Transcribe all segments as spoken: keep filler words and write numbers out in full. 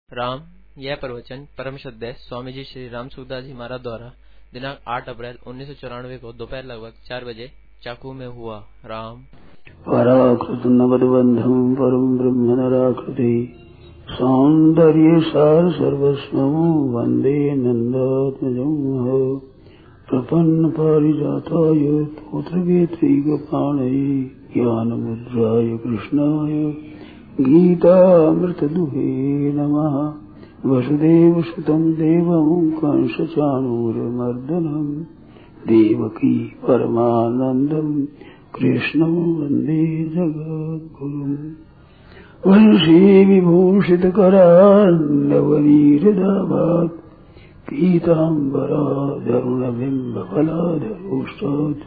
राम यह प्रवचन परम श्रद्धेय स्वामी जी श्री राम सुखदास जी महाराज द्वारा दिनांक आठ अप्रैल उन्नीस सौ चौरानवे को दोपहर लगभग चार बजे चाकू में हुआ। राम पराकृत नवदबंधम परम ब्रह्म नराकृति सौंदर्य सार सर्वस्वं वंदे नंदात्मजं प्रपन्न पारिजाताय पुत्रवेत्रैकपाणये ज्ञानमुद्राय कृष्णाय गीतामृतदुहे नमः। वसुदेवसुतं देवं कंसचाणूरमर्दनं देवकी परमानन्दं कृष्णं वन्दे जगद्गुरुम्। वंशी विभूषितकरान्नवनीरदाभात् पीताम्बराधरुणबिम्बफलाधरोष्टात्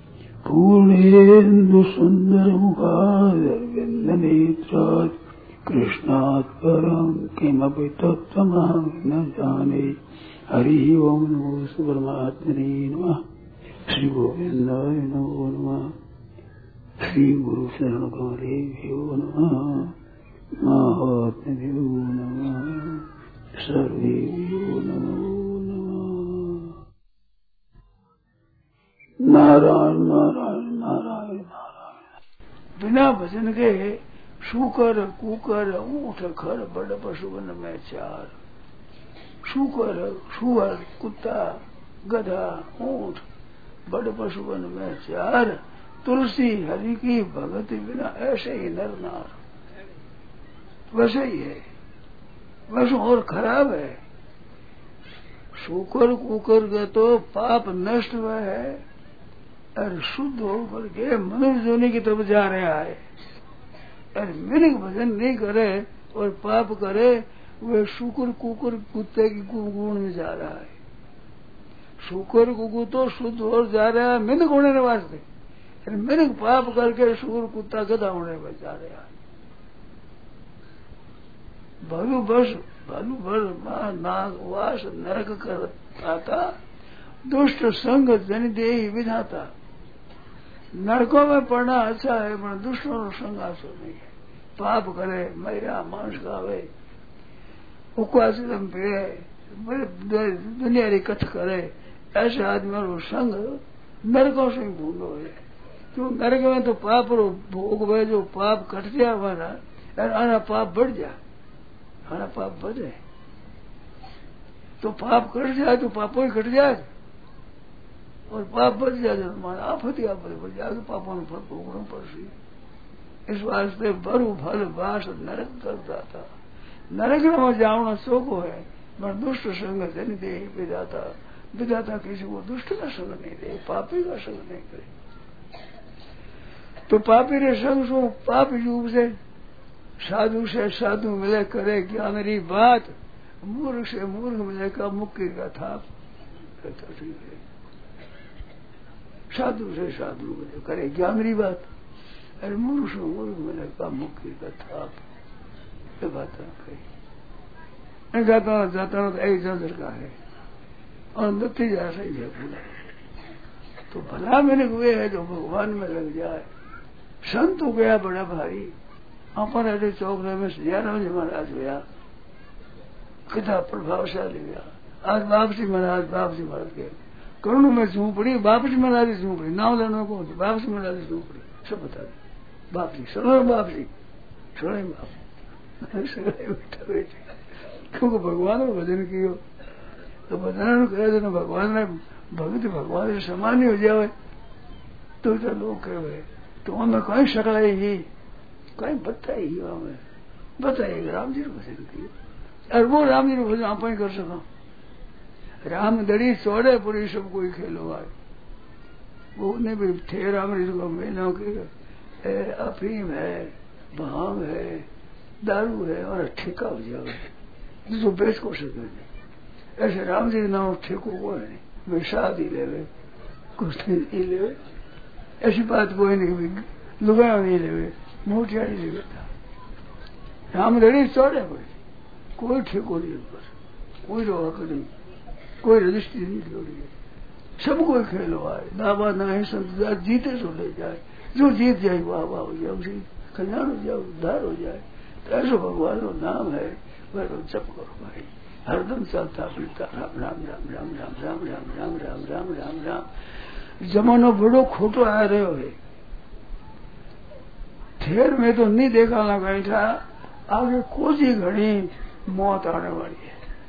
पूर्णेन्दुसुन्दरमुखादरविन्दनेत्रात् कृष्णात् परं किमपि तत्त्वमहं न जाने। हरिः ओं नमो परमात्मने नमः। श्री गोविन्दाय नमो नमः। श्री गुरु शरण कमलेभ्यो नमः। महात्म्यो नमः। सर्वेभ्यो नमो नमः। नारायण नारायण नारायण नारायण। बिना भजन के शूकर कुकर ऊँट खर बड़ पशुवन में चार। शूकर सुअर कुत्ता गधा ऊँट बड़ पशुवन में चार। तुलसी हरि की भगति बिना ऐसे ही नर नार। वैसे ही है, वैसे और खराब है। शूकर कुकर का तो पाप नष्ट हुआ है और शुद्ध होकर के मनुष्य जोनि की तरफ जा रहा है। और मिनिक भजन नहीं करे और पाप करे, वह शुक्र कुकुर कुत्ते की गुण में जा रहा है। शुक्र कुकुर तो शुद्ध हो जा रहा है मिनिक होने के वास्ते, और मिनिक पाप करके शुक्र कुत्ता गधा होने में जा रहा है। भलु बस भलु भर नाग वास नरक कर आता, दुष्ट संग जन दे विधाता। नरकों में पड़ना अच्छा है, पर दुष्टों का संग अच्छा नहीं है। पाप करे, मैरा मांस खावे, उपवास पिए, दुनिया कथ करे, ऐसे आदमी को संग नरकों से भूलो है। क्यों नरक में तो पाप भोग हुए, जो पाप कट जाए हमारा और आना पाप बढ़ जाए, आना पाप बढ़े तो पाप कट जाए तो पापों ही कट जाए, और पाप बढ़ जाए तो हमारा आफत ही आफत बढ़ जाए, पापों में फल भोगना पड़ती। इस वास्ते बरु भल बास नरक करता था। नरक में जावना शोको है, पर दुष्ट संग जन दे विधाता। विधाता किसी को दुष्ट का संग नहीं दे, पापी का संग नहीं करे। तो पापी रे संग सो पापी रूप से साधु से साधु मिले करे ज्ञानरी बात, मूर्ख से मूर्ख मिले का मुक्ति का था। साधु से साधु मिले करे ज्ञानरी बात, अरे मूर्ख से मूर्ख मिले का मुक्ति का था। ये बात कही जाता जाता तो एक जंतर का है और नती जा सही है पूरा। तो भला मैंने हुए है जो भगवान में लग जाए। संत हो गया बड़ा भारी। अपन ऐसे चौकने में सियाराम जी महाराज गया, कितना प्रभावशाली गया। आज बापसी महाराज बापसी महाराज के करुण में झूपड़ी, बापसी महाराज की झूपड़ी, नाम लेने को बापसी महाराज की झूपड़ी सब बता दे। बापसी सुनो, बापसी सुनो, बाप बैठा बैठे। क्योंकि भगवान को भजन कियो तो भजन कहे तो भगवान ने भक्ति भगवान से समान ही हो जाए। तो लोग कहे तो हमें कहीं सकलाएगी, कहीं बताएगी, हमें बताएगी राम जी को भजन कियो, और वो राम जी को भजन आप ही कर सका। राम दड़ी चौड़े पूरी सब कोई खेलो आए, वो नहीं भी थे राम जी को मेलों के अफीम है, भांग है, दारू है और ठेका हो जाए जिसको बेच को सके। ऐसे राम जी के नाम ठेको को है नहीं, वे शादी ले वे कुछ नहीं ले, ऐसी बात कोई नहीं, लुगाया नहीं ले, मोटियारी ले बेटा। राम दड़ी चौड़े कोई कोई ठेको नहीं, पर कोई रोक नहीं, कोई रजिस्ट्री नहीं जोड़ी है। सब कोई खेलो आए, दावा ना है संत जीते तो ले जाए, जो जीत जाए वाह वाह हो जाए, उसी कल्याण हो जाए, उद्धार हो जाए। तो ऐसा भगवान का नाम है, वह तो जप करो भाई, हरदम चलता फिरता राम राम राम राम राम राम राम राम राम राम राम राम। जमानो बड़ो खोटो आ रहो है, ठेर में तो नहीं देखा ना कहीं था, आगे कोसी घड़ी मौत आने वाली है।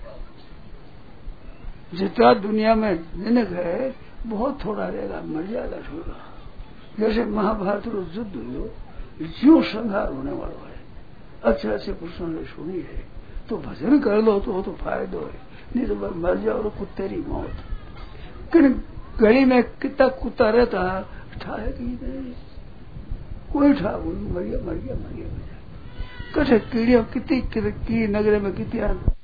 जितना दुनिया में जिनक है बहुत थोड़ा रहेगा, मर्यादा होगा। जैसे महाभारत रो युद्ध हुआ, जो संहार होने वाला है, अच्छे अच्छे पुरुषों ने सुनी है, तो भजन कर लो तो तो फायदो है, नहीं तो मर जाओ कुत्ते की मौत। कि गली में कितना कुत्ता रहता ठाए की नहीं, कोई ठा मर गया मर गया मर गया कठे कीड़ियों कितनी की नगरे में कितनी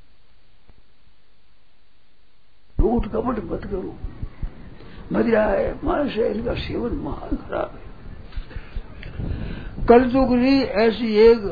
झूठ कपट मत करो। मदिरा है मानस है, इनका सेवन महान खराब है। कलयुग की ऐसी एक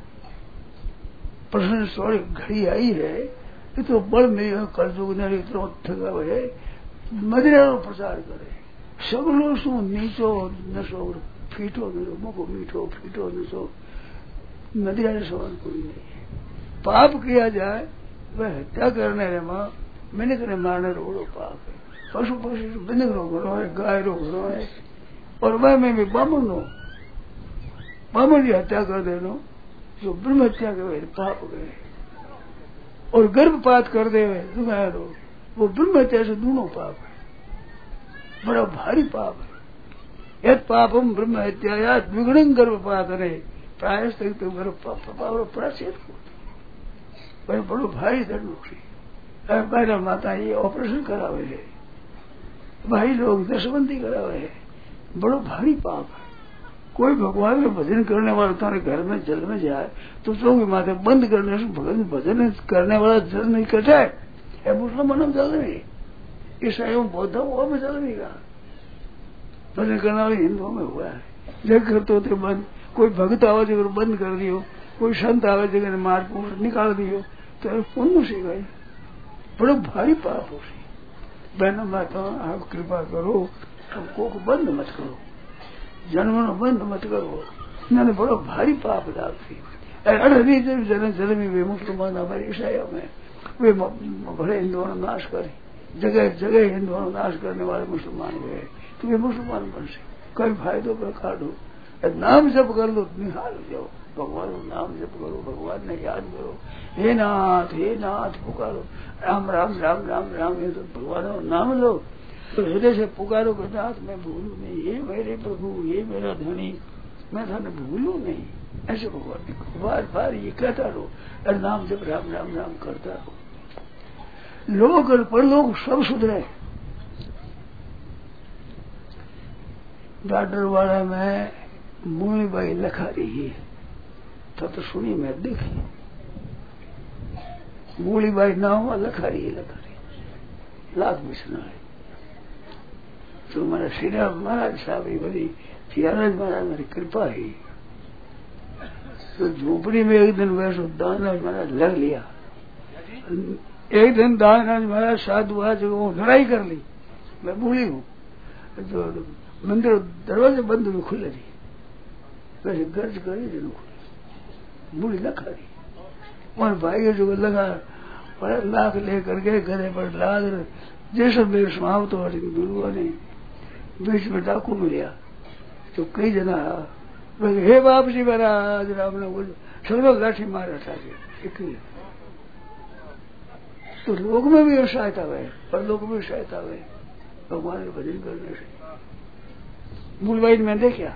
प्रश्न सॉरी घड़ी आई है, ये तो बड़ में कलयुग ने इतना ठगा है, मदिरा रो प्रचार करे, सगलो शू नीचो नशो फीटो नशो, मुखो मीठो फीटो नशो, मदिरा ने सवाल कोई नहीं। पाप किया जाए वह हत्या करने रे माँ मैंने करे मारने रो बड़ो पाप है। पशु पशु बिंदक रो घरो है, गाय रो घरो है, और वह में भी बामन नो बामन की हत्या कर देनो जो ब्रह्म हत्या के पाप गए, और गर्भपात कर दे दुगाया रो वो ब्रह्म हत्या से दोनों पाप है, बड़ा भारी पाप है। यद पापम ब्रह्म हत्या या द्विगुणं गर्भपात रे प्रायश्च तो गर्भ प्राचीन को बड़ो भारी दंड उठी। पहला माता ये ऑपरेशन करावे है, भाई लोग दशबंदी करावे है, बड़ो भारी पाप है। कोई भगवान का भजन करने वाला तुम्हारे घर में जल में जाए तो चौकी माथे बंद करने से भगवान भजन करने वाला जल नहीं कटाए है। मुसलमानों में जल नहीं, ईसाइयों बौद्धों वो में जल नहीं का भजन करने वाले हिंदुओं में हुआ है। जग करते होते बंद, कोई भक्त आवे जगह बंद कर दियो, कोई संत आवे जगह मार पूछ निकाल दियो, तो पुण्य से गए बड़ो भारी पाप हो सी। बहनों माता आप कृपा करो, सबको को बंद मत करो, जन्मनो बंद मत करो, इन्होंने बड़ो भारी पाप डाल सी। अड़हरी जब जन्म जन्म वे मुसलमान हमारे ईसाइयों में वे बड़े हिंदुओं ने नाश करे, जगह जगह हिंदुओं ने नाश करने वाले मुसलमान गए, तो वे मुसलमान बन से कोई फायदो पर काटो, नाम जप कर लो निहाल हो जाओ, भगवान को नाम जप करो, भगवान ने याद करो, हे नाथ हे नाथ पुकारो, राम राम राम राम राम, ये तो भगवान को नाम लो, तो हृदय से पुकारो कि नाथ मैं भूलू नहीं, ये मेरे प्रभु ये मेरा धनी, मैं थाने भूलू नहीं। ऐसे भगवान ने बार बार ये कहता रहो, और नाम जप राम राम राम करता रहो, लोग और पर लोग सब सुधरे। डॉक्टर वाला में मुनी बाई लखा रही है, तो तो सुनी मैं देखी, मूली बाई ना हुआ लखा रही है, लखा रही लाख भी सुना है। तो मेरा श्री महाराज साहब बड़ी सियाराज महाराज मेरी कृपा है, तो झोपड़ी में एक दिन वैसे दानराज महाराज लग लिया, एक दिन दानराज महाराज साधु आज वो लड़ाई कर ली, मैं भूली हूँ, तो मंदिर दरवाजे बंद में खुले थी, वैसे गर्ज करी दिन खुली, बूढ़ी लखा रही, और भाई जो लगा बड़ा लाख लेकर के गले पर लाद जैसे मेरे समाप्त हो रही गुरुआ ने बीच में डाकू मिलिया, तो कई जना हे बाप जी महाराज राम ने बोल सब लाठी मार हटा के, तो लोग में भी सहायता हुए, पर लोग में सहायता हुए भगवान के भजन करने से। मूलवाई में देखा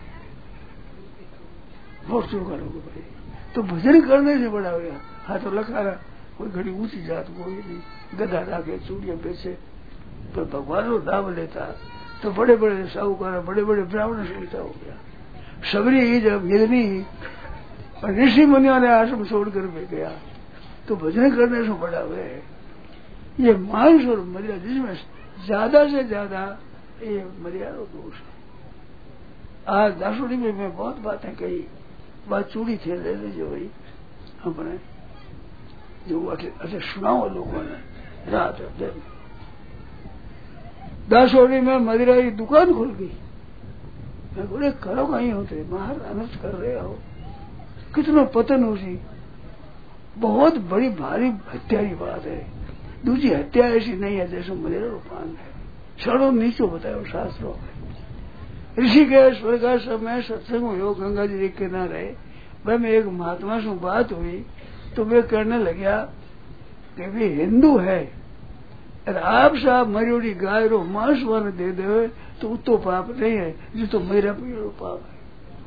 बहुत चौका लोग भाई, तो भजन करने से बड़ा हो गया। हाँ तो लखा रहा कोई घड़ी ऊंची जात कोई नहीं, गधा डाके चूड़ियां बेचे, पर भगवान को दाम लेता तो बड़े बड़े साहूकार बड़े बड़े ब्राह्मण से लेता हो गया। सबरी ही जब मिलनी और ऋषि मुनियों ने आश्रम छोड़कर भी गया, तो भजन करने से बड़ा हुए। ये मांस और मर्यादा जिसमें ज्यादा से ज्यादा ये मर्यादा दोष है। आज दासुड़ी में मैं बहुत बातें कही, बात चूड़ी थे ले लीजिए भाई अपने जो अच्छे सुनाओ लोगों ने रात दिन। दासोड़ी में मदिरा की दुकान खुल गई, मैं बोले करो कहीं होते बाहर अनर्थ कर रहे हो, कितना पतन हो सी, बहुत बड़ी भारी हत्या की बात है। दूसरी हत्या ऐसी नहीं है जैसे मदिरा रूपान है। सड़ो नीचो बताओ शास्त्रों में। ऋषिकेश स्वर्गाश्रम में सत्संग हो गंगा जी के ना रहे। वह में एक महात्मा से बात हुई तो वे कहने लगा कि वे हिंदू है और आप साहब मरियोड़ी गाय रो मांस वन दे दे तो उतो पाप नहीं है जो तो मेरा पीड़ो पाप है।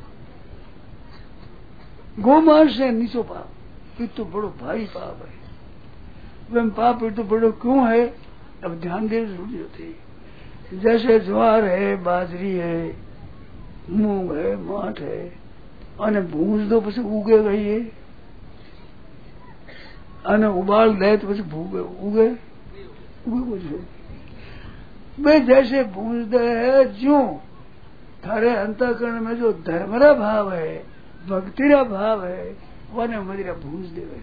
गो मांस से नीचो पाप ये तो बड़ो भारी पाप है। वह पाप ये तो बड़ो क्यों है अब ध्यान देने जरूरी होती है। जैसे ज्वार है बाजरी है मूंग है माठ है અને ભૂંજ દો પછી ઉગે ગઈ અને ઉબાલ દે तो પછી ભૂગે ઉગે उगे कुछ वे जैसे भूंज दे है जो थारे अंतःकरण में जो धर्मरा भाव है भक्तिरा भाव है वने मदिरा भूंज देवे।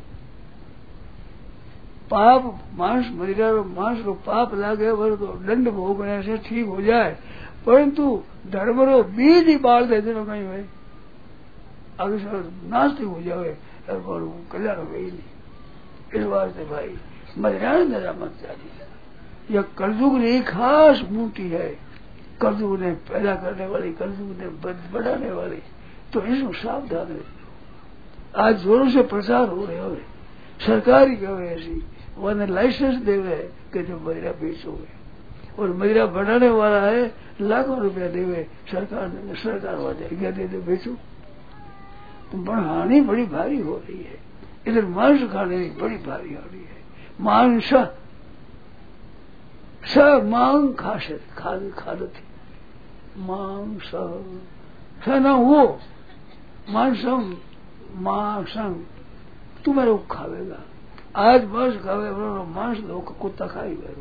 पाप मांस मदिरा रो मांस रो पाप लागे वो तो दंड भोगने से ठीक हो जाए परंतु धर्म रो बीज ही बाल दे देनो कहीं भाई आगे से नास्तिक हो जाए और कल्याण हो गई नहीं। इस वास्ते भाई मदिरा नजर मत जानी। यह कलयुग ने खास बूटी है। कलयुग ने पैदा करने वाली कलयुग ने बढ़ाने वाली तो इसमें सावधान रहे। आज जोरों से प्रचार हो रहे हो सरकारी कहे ऐसी वन लाइसेंस देवे कि जो मदिरा बेचोगे और मदिरा बढ़ाने वाला है लाखों रुपया देवे सरकार ने सरकार वाले क्या दे दे बेचो तो हानि बड़ी भारी हो रही है। इधर मांस खाने की बड़ी भारी हो रही है। मांस स मांग खास खाद खादती मांस स न वो मांसम मांसम तुम्हारे वो खावेगा। आज मांस खावे मांस लोग कुत्ता खाई गए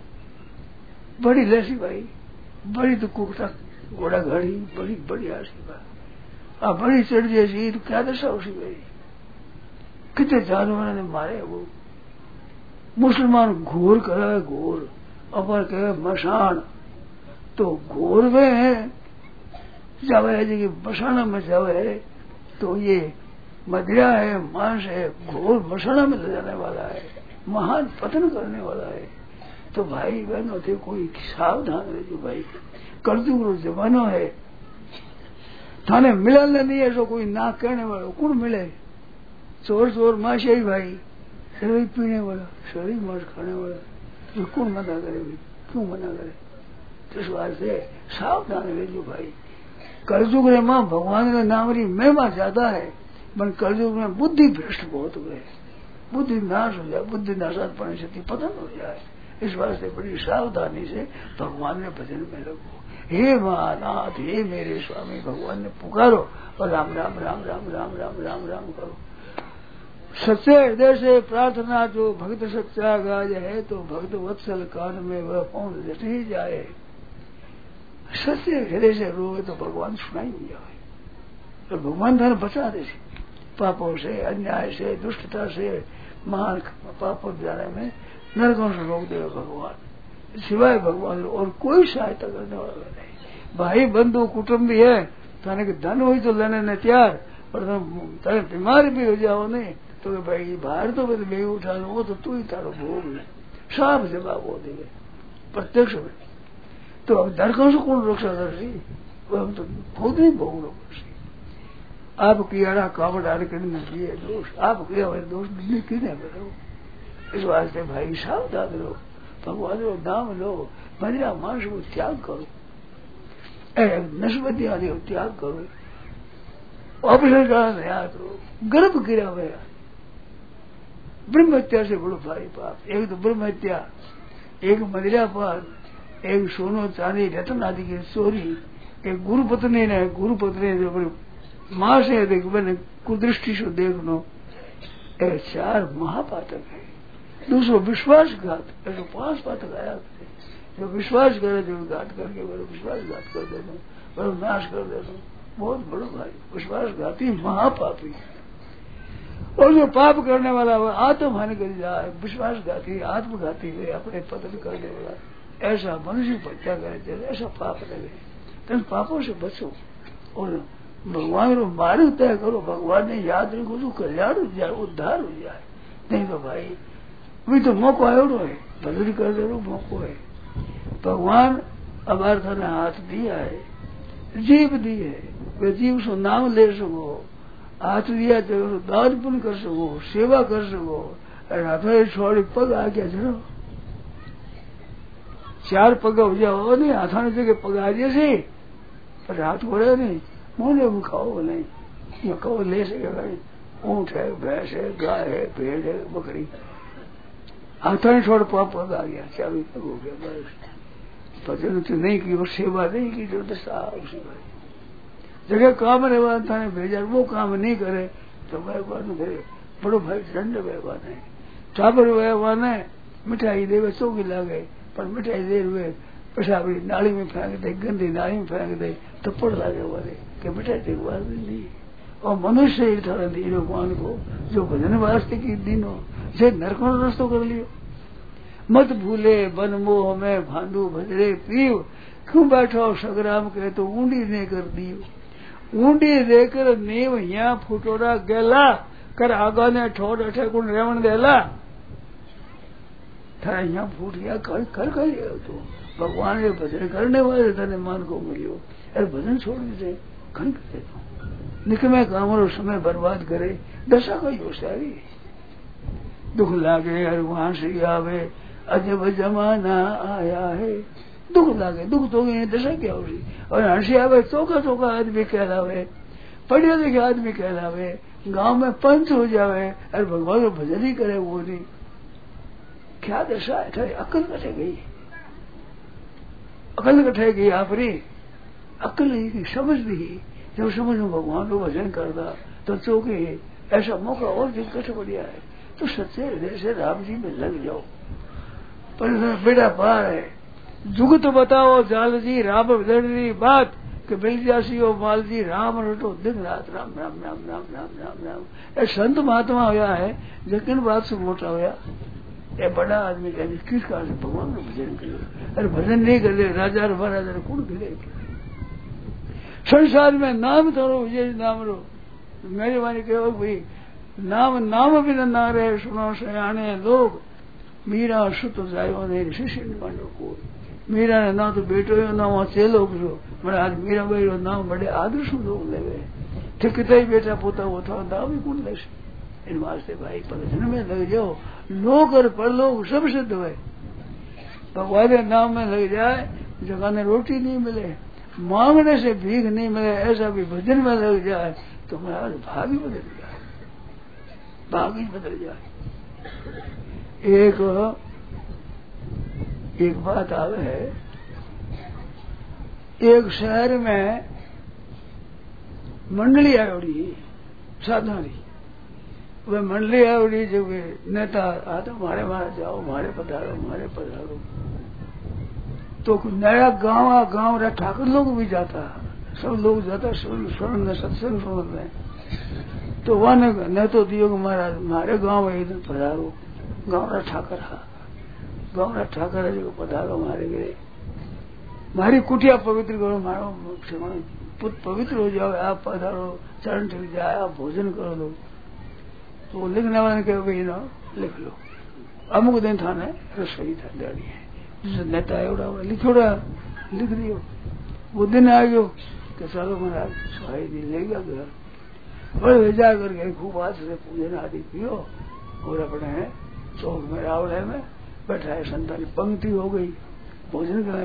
बड़ी लैसी भाई बड़ी तो कुत्ता घोड़ा घड़ी बड़ी बड़ी आशी बात आ बड़ी चढ़ जैसी तो क्या दशा उसी भाई कितने जानवरों ने मारे। वो मुसलमान घोर करा है घोर अपर कहे मशान तो घोर में है जावे जी की मशाना में जावे तो ये मदिरा है मांस है घोर मशाना में ले जाने वाला है महान पतन करने वाला है। तो भाई बहनों थे कोई सावधान रहे जो भाई कलयुग जमानो है थाने मिलन नहीं ऐसा कोई ना कहने वाला कौन मिले चोर चोर माशे भाई शरीर पीने वाला शरीर मांस खाने वाला तो कौन मना करे भाई क्यों मना करे। इस वास्ते सावधान रहे जो भाई कलयुग में माँ भगवान के नाम की महिमा ज्यादा है पर कलयुग में बुद्धि भ्रष्ट बहुत हो गए बुद्धि नाश हो जाए बुद्धि नाशात पड़ने से पतन हो जाए। इस वास्ते बड़ी सावधानी से भगवान ने भजन में लगो। हे महानाथ हे मेरे स्वामी भगवान ने पुकारो और राम राम राम राम राम राम राम राम करो। सच्चे हृदय से प्रार्थना जो भक्त सच्चा गाज है तो भक्त वत्सल कान में वह पौन जट ही जाए। सच्चे हृदय से रोए तो भगवान सुनाई हो जाए तो भगवान धन बचा दे पापों से अन्याय से दुष्टता से महान पापों जाने में नरकों से रोक देगा भगवान सिवाय भगवान और कोई सहायता करने वाला नहीं। भाई बंधु कुटुंबी है थाने के धन हुई तो लेने ने तैयार पर तुम बीमार भी हो जाओ नहीं तो भाई बाहर तो मैं उठा लो वो तो तू ही तारो भोग ले साफ जवाब हो देवे प्रत्यक्ष में। तो अब नरकों से कौन रक्षा कर रही वो हम तो खुद ही भोग लो आप किया कावड़ आड़ करने दिए दोष आप किया हुए दोष दिल्ली किने करो। इस वास्ते भाई सावधान रहो भगवान को नाम लो मदिरा मांस को त्याग करो नस्बती आदि को त्याग करो ऑपरेशन का नया करो गर्भ गिरा हुआ ब्रह्म हत्या से बड़ो भारी पाप। एक तो ब्रह्म हत्या एक मदिरा पाप एक सोनो चांदी रतन आदि की चोरी एक गुरु पत्नी ने गुरु पत्नी जो बड़ी मां से देख मैंने कुदृष्टि से देखनो ये चार महापातक है। दूसरो विश्वासघात ऐसे पांच पातक आया जो विश्वास करे जो घात करके बड़ो विश्वासघात कर देना बड़ो नाश कर देना बहुत बड़ो भाई विश्वासघाती महापापी। और जो पाप करने वाला वो आत्महानि कर जाए विश्वासघाती आत्मघाती है अपने पतन करने वाला ऐसा मनुष्य हत्या करे ऐसा पाप लगे तुम पापों से बचो और भगवान रो मार्ग तय करो, भगवान ने याद रखो तो कल्याण हो जाए, उद्धार हो जाए। नहीं तो भाई अभी तो मौको आयो है, भजन कर दे मौको है। भगवान अबार थाने हाथ दिया है, जीव दी है, वे जीव सो नाम ले सको, हाथ दिया तो दान पुण्य कर सको, सेवा कर सको। हाथों छोड़ी पग आ गया जरो, चार पग हो जाओ नहीं, हाथों ने जगह पग आ जैसे पर हाथ बोले नहीं, मुंह ने खाओ नहीं, ये कहो ले सके भाई। ऊंट है, भैंस है, गाय है, भेड़ है, बकरी, हाथों ने छोड़ पग पग आ गया, चार पग हो गया बस। भजन तो नहीं की और सेवा नहीं की जो दशा उसी भाई जगह काम रहवा था भेजा, वो काम नहीं करे तो भगवान करे बड़ो भाई दंड व्यवहार है। टाबर व्यवहार ने मिठाई देवे चौकी लागे, पर मिठाई दे हुए पेशाबी नाली में फेंक दे, गंदी नाली में फेंक दे तो पड़ लागे वाले कि मिठाई देखभाल नहीं। और मनुष्य ही था दी भगवान को जो भजन वास्ते की दिनों से नरकों रस्तो कर लियो। मत भूले बन मोह में भांडू भजरे पीव, क्यों बैठो सगराम के तो ऊंडी ने कर दियो। ऊंडी देकर नीव यहाँ फुटोरा गेला, कर आगा ने ठोड़ अठे कुण रेवण देला। थारा यहाँ फूट गया कर कर कर तो भगवान के भजन करने वाले थाने मान को मिलियो। अरे भजन छोड़ दे खन कर देता निकमे कामरो समय बर्बाद करे, दशा का योशारी दुख लागे हर वहां से आवे, अजब जमाना आया है। दुख लागे दुख तो दशा क्या होगी। और हंसी आवे चौका चौका आदमी कहलावे, पढ़े लिखे आदमी कहलावे, गांव में पंच हो जावे और भगवान को भजन ही करे वो नहीं। क्या दशा है, थारी अकल कटे गई, अकल कटे गई आपरी अकल ही समझ भी जब समझ में भगवान को भजन करता तो चौके ऐसा मौका और भी कट बढ़िया है तो सच्चे हृदय से राम जी में लग जाओ। पर बेटा पार है जुगत बताओ जाल जी राम भजन बात कि मिल जासी हो माल जी राम रटो दिन रात राम राम राम राम राम राम राम। संत महात्मा होया है लेकिन बात से मोटा होया ये बड़ा आदमी कहते किस कारण से भगवान का भजन करो। अरे भजन नहीं कर ले राजा महाराजा कौन करे। संसार में नाम धरो विजय नाम रो। मेरी वाणी कहो भाई नाम नाम भी ना रहे सुनो सयाने लोग। मीरा सुत जायो ने शिष्य मानो को। मीरा ने ना तो बेटो ना वहां चेलो जो मैंने आज मीरा भाई रो नाम बड़े आदर्श लोग लेवे ठिकता ही बेटा पोता वो था नाम ही कौन ले इन वास्ते भाई भजन में लग जाओ। लोग और परलोक सब सिद्ध हुए। भगवान के नाम में लग जाए जगह ने रोटी नहीं मिले मांगने से भीख नहीं मिले ऐसा भी भजन में लग जाए तो महाराज भाग ही बदल जाए भाग ही बदल जाए। एक एक बात आवे है एक शहर में मंडली आवड़ी साधारी वह मंडली आवड़ी जो नेता आता मारे मारे जाओ मारे पधारो मारे पधारो तो नया गांव आ गांव रहा ठाकुर लोग भी जाता सब लोग जाता स्वर्ण में सत्संग सुन में तो वह न तो दियो महाराज हमारे गांव में इधर पधारो गांव रहा ठाकर हा गांव रहा ठाकर है जो पधारो मारे गए मारी कुटिया पवित्र करो मारो पुत पवित्र हो जाओ आप पधारो चरण ठीक जाए आप भोजन करो लो तो लिखने वाले कहो भाई ना लिख लो अमुक दिन थाने रसोई था डाली है जिसे नेता एवड़ा लिखोड़ा लिख दियो वो दिन आ गयो कि चलो महाराज सहाय दिन ले गया घर बड़े भेजा करके खूब हाथ से पूजन आदि पियो और अपने चौक में रावड़े में बैठा है संतान पंक्ति हो गई भोजन कराए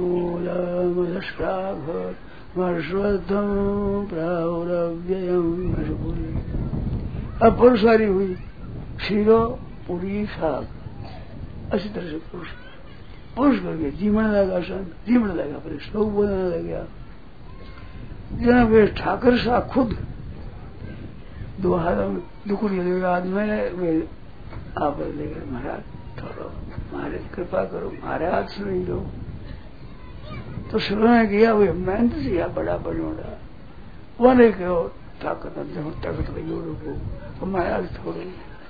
अब पुरुषारी हुई शीरो पूरी साग अच्छी तरह से पुरुष पुरुष करके जीवन लगा संत जीवन लगा फिर श्लोक बोलने लग गया जना वे ठाकर सा खुद दो हाथों में दुकुड़ी लेगा हाथ में वे आप लेकर महाराज थोड़ा हमारे कृपा करो हमारे हाथ से नहीं दो तो शुरू में किया वे मेहनत किया बड़ा बनोड़ा वो नहीं कहो ताकत ताकत लगी को हमारे हाथ थोड़े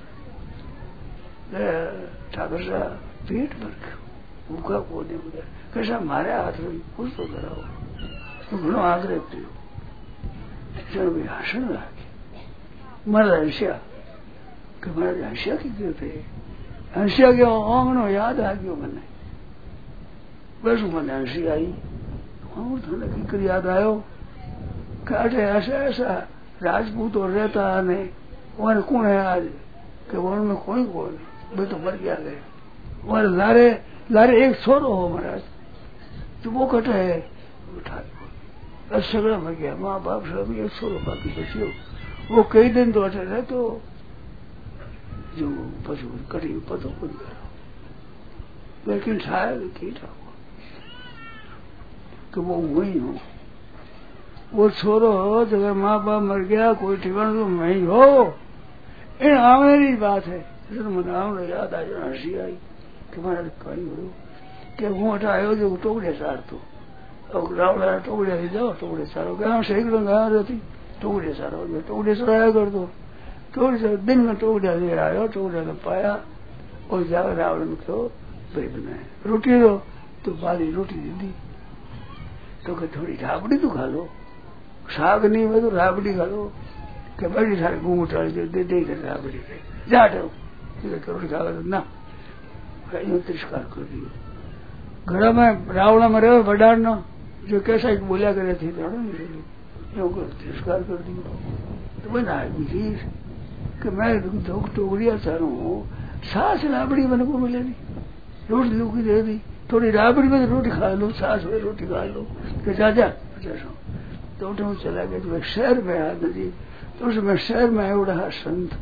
ठाकर सा पेट भर भूखा को नहीं बोला कैसा हमारे हाथ में कुछ तो कराओ तो घणो आग्रह किया चलो भाई हसन रहा महाराज हंसिया कि महाराज हंसिया की क्यों थे हंसिया के आंगनो याद आ गयो मैंने बस मैंने हंसी आई और थाने की कर याद आयो कि अटे ऐसा ऐसा राजपूत और रहता ने वहां कौन है आज कि वन में कोई को नहीं वे तो मर गया गए वहां लारे लारे एक छोरो हो महाराज तो वो कटे है उठा सगड़ा मर गया माँ बाप सब एक छोरो बाकी बचियो वो कई दिन तो अटे रहे तो जो पशु कटी पतो को लेकिन शायद ठीक था कि वो वही हो वो छोरो हो जगह माँ बाप मर गया कोई ठिकाना तो वही हो इन आमने की बात है मन आमने याद आ जाना हंसी आई कि महाराज कहीं हो कि हूँ हटायो जो टोकड़े सार तो रावड़ा टोकड़े थी जाओ टोकड़े सारो क्या सही गाँव रहती टोकड़े सारो टोकड़े सराया कर दो टोकड़े सारो दिन में टोकड़े ले आयो टोकड़े तो पाया और जाकर रावड़ में कहो भाई बनाए रोटी दो तो बाली रोटी दे दी तो कि थोड़ी राबड़ी तो खा लो साग नहीं में तो राबड़ी खा लो कि बड़ी सारी घूम उठा दे दे दे राबड़ी जा रोटी खा ना यूं तिरस्कार कर दियो घर में रावण में रहे बडाड़ना जो कैसा एक बोलिया करे थे तिरस्कार कर दियो तो बना विधि कि मैं टोकरिया चालू हूँ सास राबड़ी मैंने को मिले नहीं रोटी लूकी दे दी थोड़ी राबड़ी में रोटी खा लो सास में रोटी खा लो कि जा जा तो उठे चला गया तो शहर में आया नदी तो उसमें शहर में आया उड़ा संत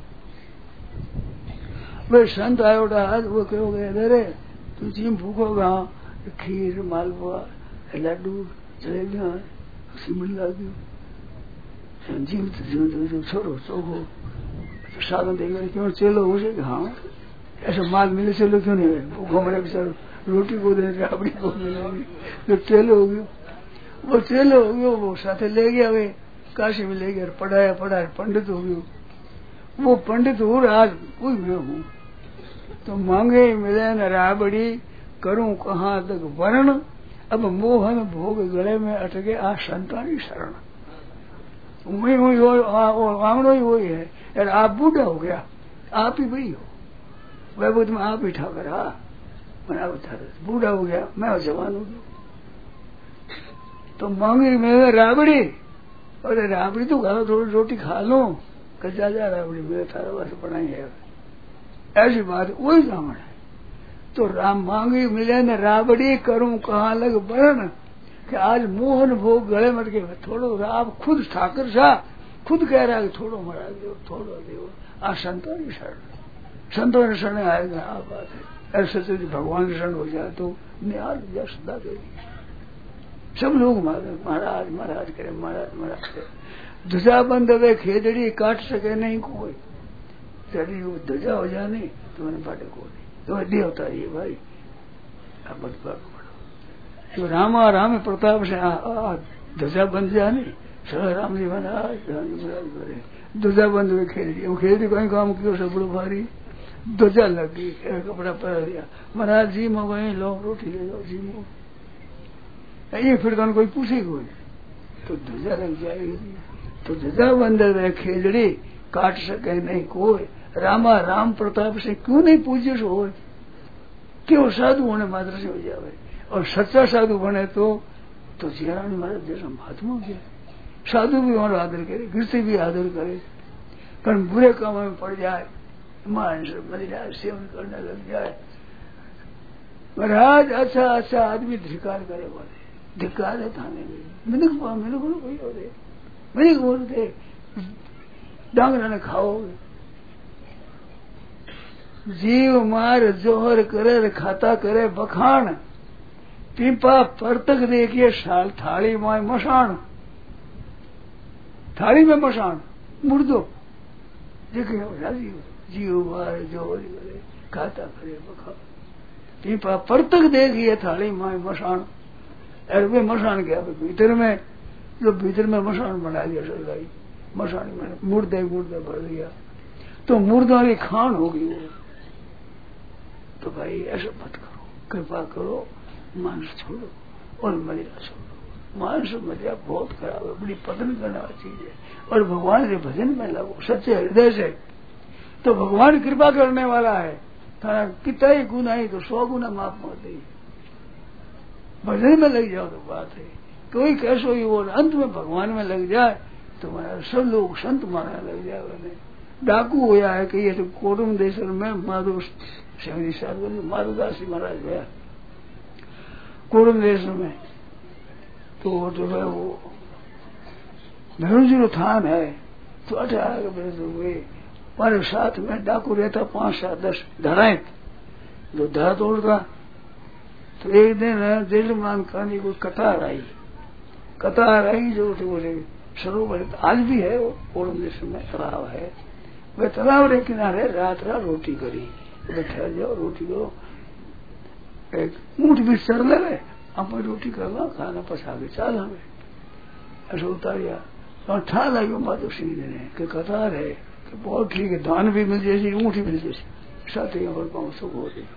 वे संत आया उड़ा वो कहो गए अरे तू जिम भूखोगा खीर मालपुआ लड्डू जलेबियां सिमड़ी लागी जीव तो छोड़ो चोखो साधन देंगे क्यों चलो मुझे हाँ ऐसा माल मिले चलो क्यों नहीं भूखो मरे बेचारो रोटी को दे राबड़ी को मिलेगी तो चेलो हो गयो वो चेलो हो गयो वो साथे ले गया वे काशी में ले गया पढ़ाया पढ़ाया पंडित हो गयो वो पंडित हो रहा कोई मैं हूँ तो मांगे मिले न राबड़ी करूं कहाँ तक वर्ण अब मोहन भोग गले में अटके आ संतानी शरण वही वही आंगड़ो ही वही है यार आप बूढ़ा हो गया आप ही वही हो वह बुद्ध में आप ही ठाकर हा मैं बता बूढ़ा हो गया मैं जवान हो गया तो मांगी मेरे राबड़ी अरे राबड़ी तो खा लो थोड़ी रोटी खा लो कचा जा राबड़ी मेरे थारा वास बनाई है ऐसी बात वही ब्राह्मण है तो राम मांगी मिले न राबड़ी करूं कहाँ लग बरन कि आज मोहन भोग गले मट के थोड़ो आप खुद ठाकर सा खुद कह रहा है कि थोड़ो मरा दो थोड़ो दो आ संतों की शरण संतों की शरण आएगा आ बात है ऐसे तो भगवान की शरण हो जाए तो निहाल जा सदा देगी सब लोग महाराज महाराज करे महाराज महाराज करे ध्वजा बंद वे खेदड़ी काट सके नहीं कोई चढ़ी वो ध्वजा हो जाए नहीं तो मैंने बाटे को नहीं तो नहीं होता ये भाई अब तो रामा राम प्रताप से ध्वजा बंद जाए नहीं सर राम जी महाराज राम जी महाराज करे ध्वजा बंद हुए खेदड़ी वो खेदड़ी कहीं काम किया सब बड़ो भारी ध्वजा लग गई कपड़ा पहन दिया महाराज जी मैं वहीं लो रोटी ले जाओ जी मो ये फिर कौन कोई पूछे कोई तो ध्वजा लग जाएगी तो ध्वजा बंद रहे खेजड़ी काट सके नहीं कोई रामा राम प्रताप से क्यों नहीं पूज्य हो क्यों साधु होने मात्र से हो जाए और सच्चा साधु बने तो तो जियाराम महाराज जैसा महात्मा हो जाए साधु भी और आदर करे गृहस्थी भी आदर करे पर बुरे काम में पड़ जाए मान से मदिरा सेवन करने लग जाए महाराज अच्छा अच्छा आदमी धिकार करे बोले धिकार है थाने में मैंने मैंने को कोई हो रहे मैंने बोलते डांगरा ने खाओगे जीव मार जोहर करे खाता करे बखान पीपा परतक देखिए साल थाली में मशान थाली में मशान मुर्दो देखिए राजी जीव मार जोहर करे खाता करे बखान पीपा परतक देखिए थाली में मशान अरे वे मशान क्या भीतर में जो भीतर में मशान बना दिया सरकारी मशान में मुर्दे मुर्दे भर दिया तो मुर्दों की खान होगी वो तो भाई ऐसा मत करो कृपा करो मांस छोड़ो और मदिरा छोड़ो मानस मजा बहुत खराब है, बड़ी पतन करने वाली चीज है। और भगवान के भजन में लगो सच्चे हृदय से, तो भगवान कृपा करने वाला है। थाना कितना ही गुना ही तो सौ गुना माफ मार दे। भजन में लग जाओ तो बात है, कोई कैसो ही वो अंत में भगवान में लग जाए तो सब लोग संत मारने लग जाए। डाकू होया है कि ये तो कोटम देशर में माधव सिंह जी साहब माधवदास जी महाराज गया कोटम देश में, तो जो है वो भैरू जी थान है, तो अठारह बरस हुए हमारे साथ में डाकू रहता पांच सात दस धराए, जो धरा तोड़ता। तो एक दिन दिल मान खानी कोई कतार आई, कतार आई जो बोले सरोवर आज भी है वो कोटम देश में तालाब है, वे तालाब के किनारे रात रात रोटी करी, ठहर जाओ रोटी करो, एक ऊँट भी चढ़ ले आप रोटी करना खाना पसा के चाल हमें ऐसा उतारिया। और ठा लगे माधव सिंह जी ने कि कतार है कि बहुत ठीक है, धान भी मिल जैसी ऊँट मिल जैसी साथ ही और पाँव सुख हो गई।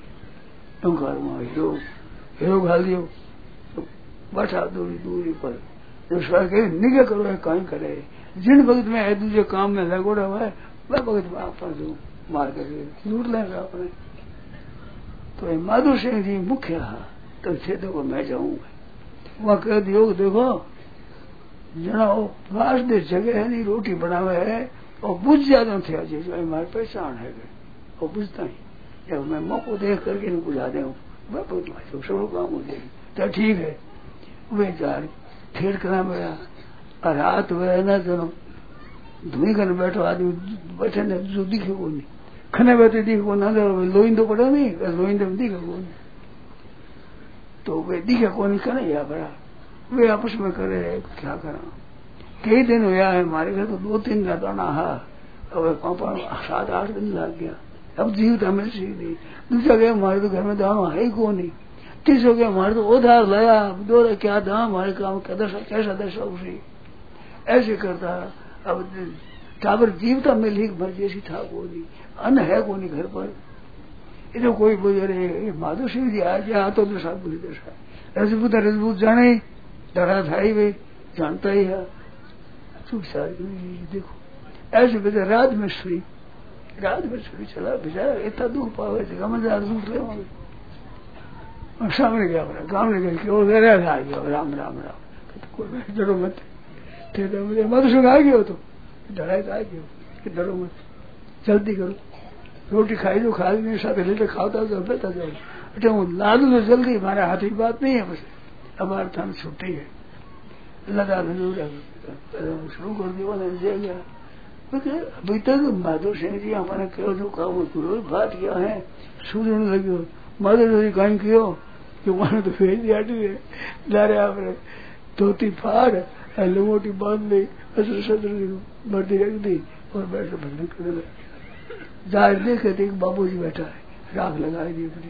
हीरो हीरो घाल दियो तो बैठा दूरी दूरी पर जो सके निगे करो है कहीं करे, जिन भगत में है दूसरे काम में लगोड़ा हुआ है वह भगत में आप जो मार करके लूट लेगा अपने। तो ये माधव सिंह जी मुख्य रहा, तो थे देखो मैं जाऊंगा वहां कह दियो देखो जना लाश दे जगह है नहीं रोटी बनावे है और बुझ ज्यादा थे अजय जो हमारी पहचान है और बुझता ही जब मैं मौको देख करके नहीं बुझा दे वह बहुत सब काम हो जाएगी तो ठीक है। वे जार ठेर करा मेरा और रात वह ना जनो धुई कर बैठो आदमी बैठे ने जो दिखे को नहीं खने बैठे दिखे को ना लोइन तो पड़ा नहीं लोइन तो दिखे को नहीं, तो वे दिखे को नहीं करे या बड़ा वे आपस में करे क्या करा। कई दिन हुआ है हमारे घर तो दो तीन दाना हा अब पापा सात आठ दिन लग गया, अब जीव तो हमें सीख दी। दूसरा गया हमारे तो घर में दाम है ही को नहीं, तीसरा गया हमारे तो उधार लाया दो क्या दाम हमारे काम कैसा कैसा दशा उसी ऐसे करता। अब टावर जीवता मिल ही मर जैसी था को नहीं, अन्न है को नहीं घर पर, इधर कोई बोले रे माधव सिंह जी आ गया तो दशा बुरी दशा। रजपूत रजपूत जाने डरा था ही वे जानता ही है चुप सारी देखो ऐसे बेचा रात में सुई रात में सुई चला बेचारा इतना दुख पावे गमदार लूट ले और सामने गया बड़ा गामने गया कि वो आ गया राम राम राम कोई डरो मत थे मधु सिंह आ गया तो डराए आ गया कि डरो मत जल्दी करो रोटी खाई दो खा नहीं साथ लेते खाता तो बेता जाओ अटे वो लादू तो जल्दी हमारे हाथ की बात नहीं है बस हमारे थान छुट्टी है लगा शुरू कर दिया दे गया। अभी तक माधव सिंह जी हमारे कहो जो काम करो बात क्या है सूझने लगे माधव जी काम कियो कि वहां तो भेज दिया लारे आपने धोती फाड़ लंगोटी बांध ली असर सत्र वर्दी रख दी और बैठे भजन करने लगे। जाहिर देखे थे बाबू जी बैठा है राख लगा दी अपनी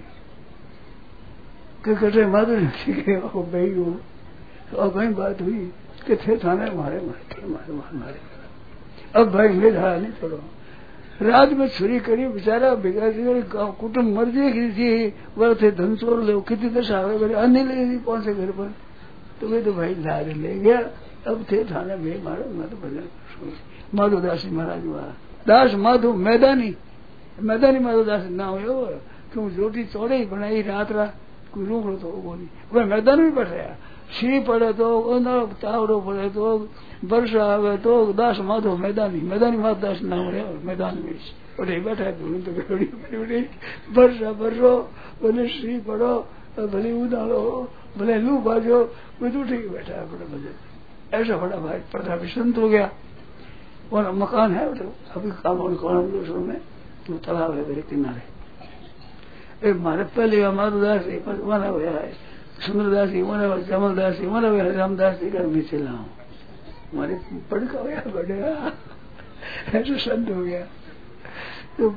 कटे माधव सिंह के बही हो और कहीं बात हुई कि थे थाने मारे मारे मारे मारे मारे अब भाई मेरा नहीं छोड़ो रात में छुरी करी बेचारा बेकार कुटुम्ब मर जाएगी वह थे धन चोर ले कितनी दशा है अन्य ले पहुंचे घर पर तो वे तो भाई लारे ले गया। अब थे थाने में मारो मैं तो भजन माधव दास महाराज हुआ दास माधव मैदानी मैदानी माधव दास ना हो क्यों रोटी चौड़े ही बनाई रात रात कोई रोकड़ो तो वो नहीं वह मैदान में बैठाया सी पड़े तो चावड़ो पड़े तो वर्षा आवे तो दास माधव मैदानी मैदानी माधव दास नाम रहे मैदान में और बैठा तो वर्षा बरसो भले सी पड़ो भले उदाड़ो भले लू बाजो कुछ ठीक बैठा है बड़ा भजन ऐसा बड़ा भाई प्रथा भी संत हो गया। और मकान है अभी काम में तो तालाब है मेरे किनारे मारे पहले माधवदास जी बना हुआ है सुंदरदास जी बना हुआ जमलदास जी बना हुआ रामदास जी घर में चला हूँ हमारे पड़का हुआ बढ़ेगा ऐसा संत हो गया। तो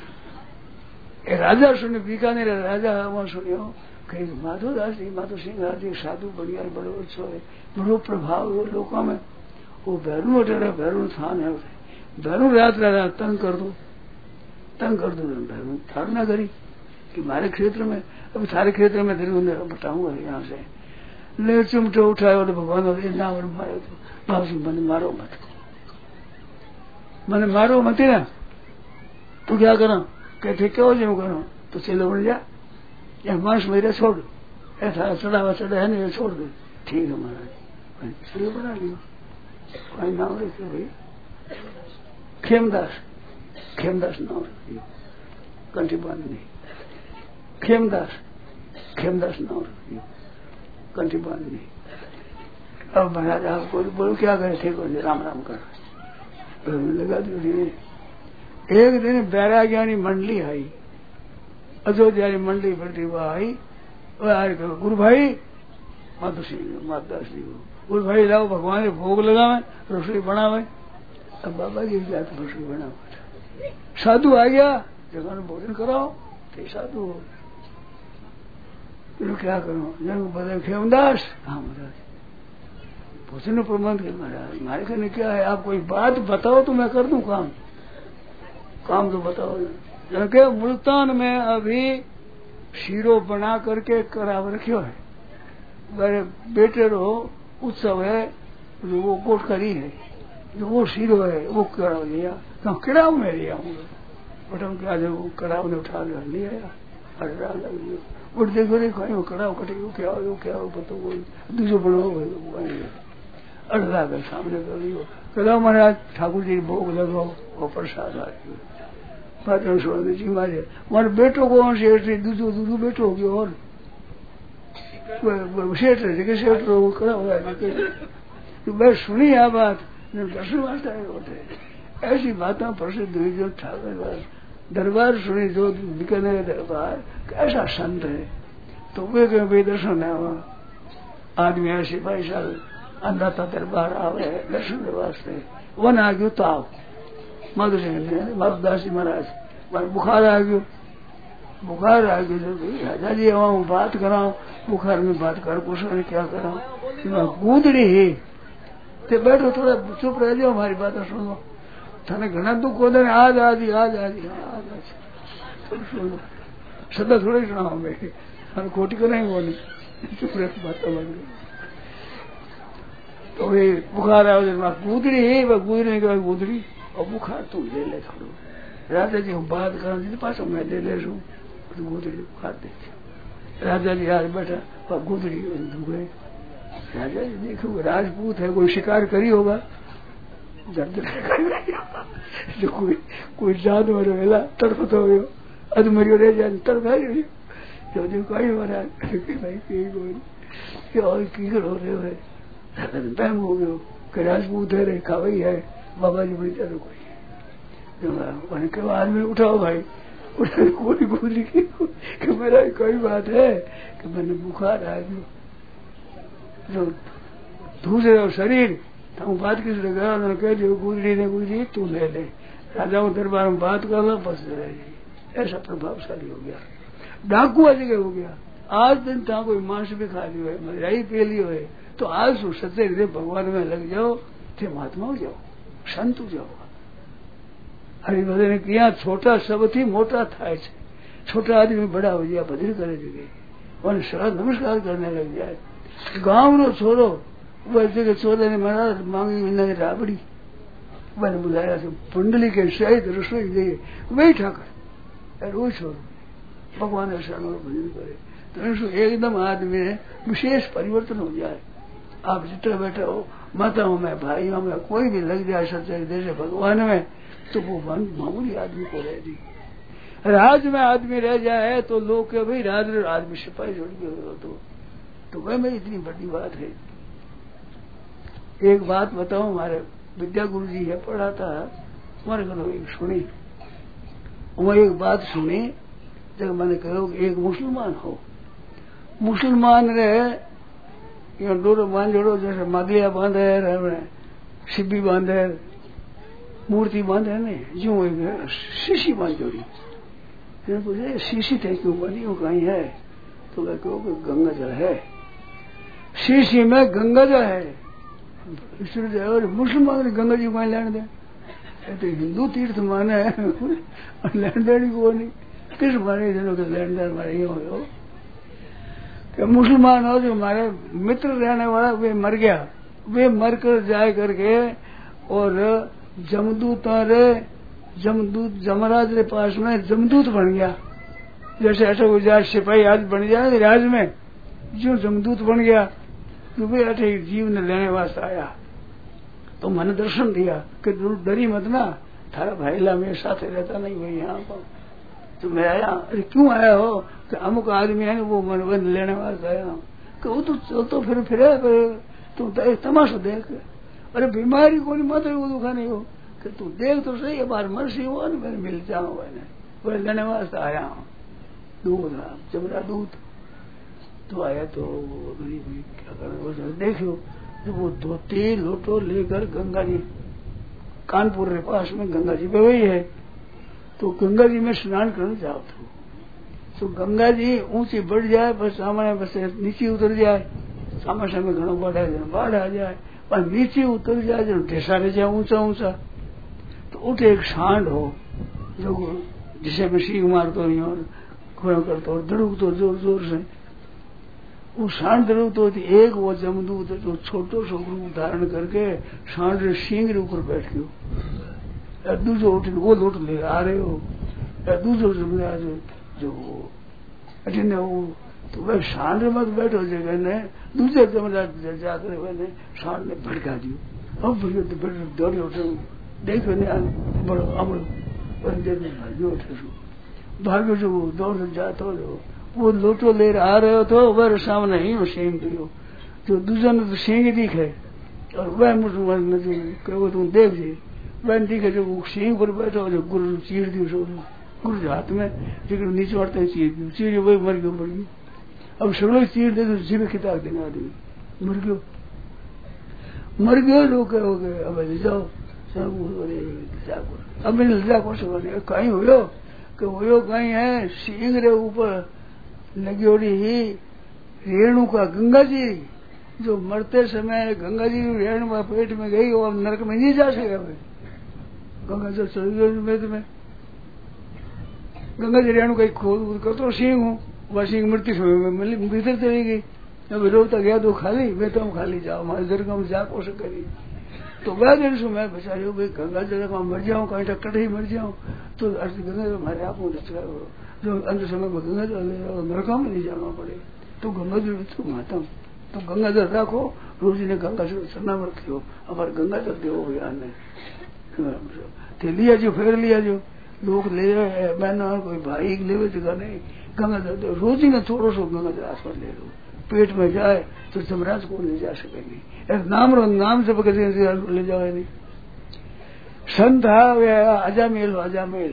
राजा सुने बीकानेर राजा वहां सुनियो कहीं माधवदास जी माधव सिंह जी साधु बढ़िया बड़ो अच्छो है बड़ो प्रभाव है लोगों में वो भैरू अटेरा भैरू थान है भैरू रात रात तंग कर दो तंग कर दो भैरू धारणा करी कि हमारे क्षेत्र में अब सारे क्षेत्र में बताऊंगा यहाँ से ले चिमटो उठायो तो भगवान ना मारो तो बाबू मैंने मारो मत, मैंने मारो मत ना, तू क्या करा कहते क्यों जो करो तो चलो बन जा या मांस मेरे छोड़, ऐसा चढ़ावा चढ़ा है नहीं छोड़ दे, ठीक है महाराज चलो बना लियो। कोई नाम रखे भाई खेमदास, खेमदास नाम रखियो कंठी बांध नहीं, खेमदास खेमदास नाम रखियो कंठी बांध नहीं। अब महाराज आपको बोलो क्या करे, ठीक हो जाए राम राम कर लगा दियो। एक दिन बैराग्यानी मंडली आई, अयोध्या मंडली बड़ी वह आई, वह आए गुरु भाई माधु सिंह माधदास जी को, गुरु भाई लाओ भगवान ने भोग लगावे रसोई बनावे। अब बाबा जी जाते रसोई बना, साधु आ गया जगह में भोजन कराओ, तो साधु हो तो क्या करो जन बदल खेमदास, हाँ महाराज भोजन प्रबंध के महाराज हमारे कहने क्या है, आप कोई बात बताओ तो मैं कर दूं काम, काम तो बताओ। जबकि मुल्तान में अभी शीरो बना करके कराव रखियो है, मेरे बेटे रो उत्सव है जो वो कोट करी है, जो वो शीरो है वो कराव लिया, तो किड़ाव में लिया हूँ बटम क्या जो कड़ाव ने उठा लिया अड़ा लग लियो उठ देखो रे कहीं कड़ाव कटे क्या हो क्या हो पता कोई दूसरो बनो अड़ा कर सामने कर लियो, कड़ाव महाराज ठाकुर जी भोग लगाओ वो प्रसाद आ गयो पाटन छोड़ जी मारे मारे बेटो को शेठ दूसरो दूसरो बेटो हो गयो और शेठ है शेठ कड़ाव तो मैं सुनी आ बात दर्शन वास्ते आए होते, ऐसी बातें प्रसिद्ध हुई जो ठाकुर दरबार सुनी जो बीकानेर दरबार कैसा संत है, तो वे वे दर्शन आवा आदमी ऐसे भाई साल अंधा था दरबार आवे दर्शन वास्ते वन आ गयो ताव माधु सिंह माधदास जी महाराज मारे बुखार आ गयो, बुखार आ गयो जो राजा जी आवा बात कराओ बुखार में बात कर कुछ क्या कराओ गूदड़ी ही ते बैठो थोड़ा चुप रह जाओ हमारी बातें सुनो, थाने घना दुख होते आज आज आज आज आज सुनो सदा थोड़े सुनाओ मैं हम खोटी करेंगे वो नहीं चुप रह बातें बन गई। तो ये बुखार आया गूदड़ी है वह गूदड़ी के गूदड़ी और बुखार तू ले ले थोड़ो राजा जी हम बात कर पास मैं ले ले रू गूदड़ी बुखार देखे राजा जी आज बैठा वह गूदड़ी धुए राजा जी देखो राजपूत है कोई शिकार करी होगा जब जो कोई कोई जानवर वेला तड़पत हो गयो अध मरियो रह जाए तड़पाई रही जो जो कई मारा भाई की और की करो रे टाइम हो गयो कि राजपूत है रे खावई है बाबा जी बड़ी तरह कोई के आदमी उठाओ भाई उठा कोई गोली की कि मेरा कोई बात है कि मैंने बुखार आ गयो जो दूसरे शरीर हम बात किस लगा कह दियो गुजरी ने गुजरी तू ले ले राजाओं दरबार में बात कर लो बस रह ऐसा प्रभावशाली हो गया। डाकू आज हो गया आज दिन था कोई मांस भी खा लियो है मदिराई पी लियो है तो आज सु सच्चे हृदय भगवान में लग जाओ थे महात्मा हो जाओ संत हो जाओ। हरिभजन किया छोटा सबथी मोटा थाय छे, छोटा आदमी बड़ा हो जाए भजन करे जगह और सर नमस्कार करने लग जाए। गांव नो छोरो वह जगह छोरे ने महाराज मांगी मैंने राबड़ी मैंने बुलाया तो पुंडली के सहित रसोई दे बैठा कर वो छोरो भगवान शरण भजन करे तो एकदम आदमी में विशेष परिवर्तन हो जाए। आप जितना बैठे हो माताओं में भाइयों में कोई भी लग जाए सच्चे जैसे भगवान में तो वो मामूली आदमी को रह दी। राज में आदमी रह जाए तो लोग के भाई राज आदमी सिपाही जुड़ गए तो तो वह में इतनी बड़ी बात है। एक बात बताओ हमारे विद्या गुरु जी है पढ़ा था हमारे घर एक सुनी वो एक बात सुनी जब मैंने कहो एक मुसलमान हो मुसलमान रहे डोरो बांधो जैसे मागलिया बांधे शिबी बांधे मूर्ति बांधे ने जो एक शीशी बांधोड़ी पूछे शीशी थे क्यों बनी वो कहीं है तो मैं कहो कि गंगा जल है शीशी में गंगा जल है इसलिए और मुसलमान गंगा जी को लेने दे तो हिंदू तीर्थ माने लेन देन को नहीं किस मारे जनों के लेन देन मारे ये हो कि मुसलमान हो जो हमारे मित्र रहने वाला वे मर गया, वे मर कर जाए करके और जमदूत और जमदूत जमराज के पास में जमदूत बन गया। जैसे अठे गुजरात सिपाही आज बन जाए राज में, जो जमदूत बन गया तो वे अठे जीव ने लेने वास्ते आया। तो मैंने दर्शन दिया कि डरी मत ना, थारा भाईला मेरे साथ रहता नहीं भाई यहाँ पर। तो मैं आया, अरे क्यों आया हो? कि अमुक आदमी है वो मन लेने वास्ते आया। कि वो तो चलतो फिर फिर तू तमाशा देख। अरे बीमारी को मत वो दुखा नहीं हो कि तू देख तो सही, बार मर्सी हो ना मैंने मिल जाऊँ मैंने वो लेने वास्ते आया हूँ। दूध चमड़ा दूध तो आया तो क्या कर देखो तो वो धोती लोटो लेकर गंगा जी कानपुर के पास में गंगा जी पे गई है। तो गंगा जी में स्नान करने जाओ तो, तो गंगा जी ऊंची बढ़ जाए बस सामने बस नीचे उतर जाए, सामने सामने घणो बाढ़ आ जाए बाढ़ आ जाए पर नीचे उतर जाए जो ढेसा रह जाए ऊंचा ऊंचा। तो उठे एक सांड हो जो जिसे मैं सीख मारता नहीं और खुड़ा करता और धड़ुक तो जोर जोर से वो सांड धड़ुक तो एक वो जमदूत जो छोटो सो रूप धारण करके सांड सिंह के ऊपर बैठ गयो। दूसरो उठ वो लौट ले आ रहे हो, दूसरो जमराज जो अठिन वो तो वह सांड मत बैठो जगह ने दूसरे जमराज जाकर मैंने सांड ने भड़का दियो। अब भड़के तो दौड़े उठे देखो ने बड़ो अमर भाग्यो उठे भाग्यो जो दौड़ जाता हो वो लोटो ले आ रहे हो तो वह सामने ही सिंह दियो जो दूसरा ने तो सिंह दिखे और वह मुसलमान ने जो कहो तुम देख जी वह दिखे जो सिंह पर बैठो जो गुरु चीर दियो सो गुरु के हाथ में जो नीचे बढ़ते चीर दियो चीर वही मर गयो मर गयो। अब सगलो चीर दे तो जीव खिताब देना आदमी मर गयो मर गयो जो कहो अब ले जाओ सब अब मैंने ले जाओ कहीं हुयो कि हुयो कहीं है सिंह रे ऊपर लगोड़ी ही रेणु का गंगा जी जो मरते समय गंगा जी रेणु का पेट में गई वो नरक में नहीं जा सकेगा गंगा जल चल गई में गंगा जी रेणु का खोद कर तो सिंह हूँ वह सिंह मृत्यु समय में भीतर चली गई जब रोता गया तो खाली मैं तुम खाली जाओ हमारे दरगाह में जा कोशिश करी तो वह दिन से मैं बेचारी भाई गंगा जल में मर जाऊँ कहीं टक्कर ही मर जाऊँ तो गंगा हमारे आप जो अंत समय में गंगा जल नरका में नहीं जाना पड़े तो गंगा जल तो माता तो गंगा जल रखो रोज ने गंगा जल सरनाम रखियो हमारे गंगा जल देव भगवान ने लिया जो फेर लिया जो लोग ले मैंने कोई भाई ले जगह नहीं गंगा जल दे रोज ही ने थोड़ा सो गंगा जल आसपास ले लो पेट में जाए तो जमराज को ले जा सकेंगे एक नाम रो नाम से पकड़ ले जाओ नहीं संत अजामेल अजामेल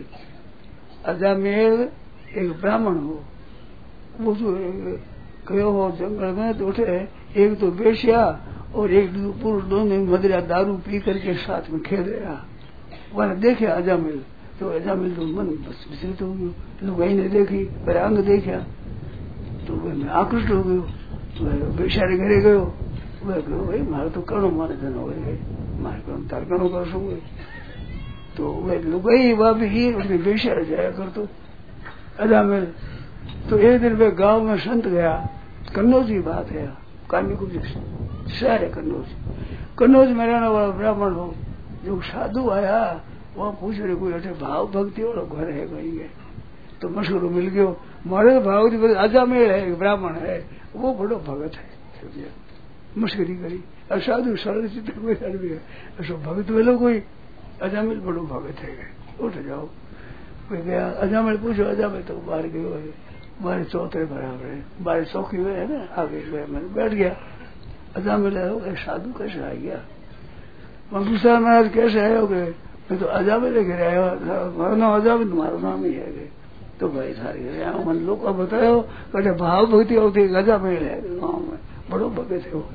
अजामेल एक ब्राह्मण हो वो जो कहो हो जंगल में तो उठे एक तो बेशिया और एक पुरुष दोनों मदिरा दारू पी करके साथ में खेल रहा वह देखे अजामिल तो अजामिल तो मन बस विचलित हो गयो लुगाई ने देखी पर अंग देखा तो वह आकृष्ट हो गयो वह बेशिया रे घरे गयो वह कहो भाई मारे तो करो मारे धन हो गए मारे को तार करो कर सो तो वह लुगाई वह भी ही उसने बेशिया जाया कर तो अजामिल तो एक दिन वे गांव में संत गया कन्नौज की बात है कान्यकुब्ज शहर है कन्नौज कन्नौज में रहने वाला ब्राह्मण हो जो साधु आया वहाँ पूछ रहे कोई अठे भाव भक्ति वाला घर है कहीं है तो मशहूर मिल गयो मारे भाव अजामेल है एक ब्राह्मण है वो बड़ो भगत है मस्करी करी और साधु सरल चित्त कोई ऐसा भगत वेलो कोई अजामेल बड़ो भगत है उठ जाओ गया अजामेल पूछो अजामेल तो बाहर गयो है मारे चौथे बराबर है बारे चौकी हुए है ना आगे गया मैंने बैठ गया अजामेल साधु कैसे आ गया दूसरा महाराज कैसे आए हो गए मैं तो अजामेल घर आया मारा नाम अजामेल तुम्हारा नाम ही है तो भाई सारे मन लोग को बतायो कहते भाव भक्ति होती अजामेल है गाँव में बड़ो भगत है वो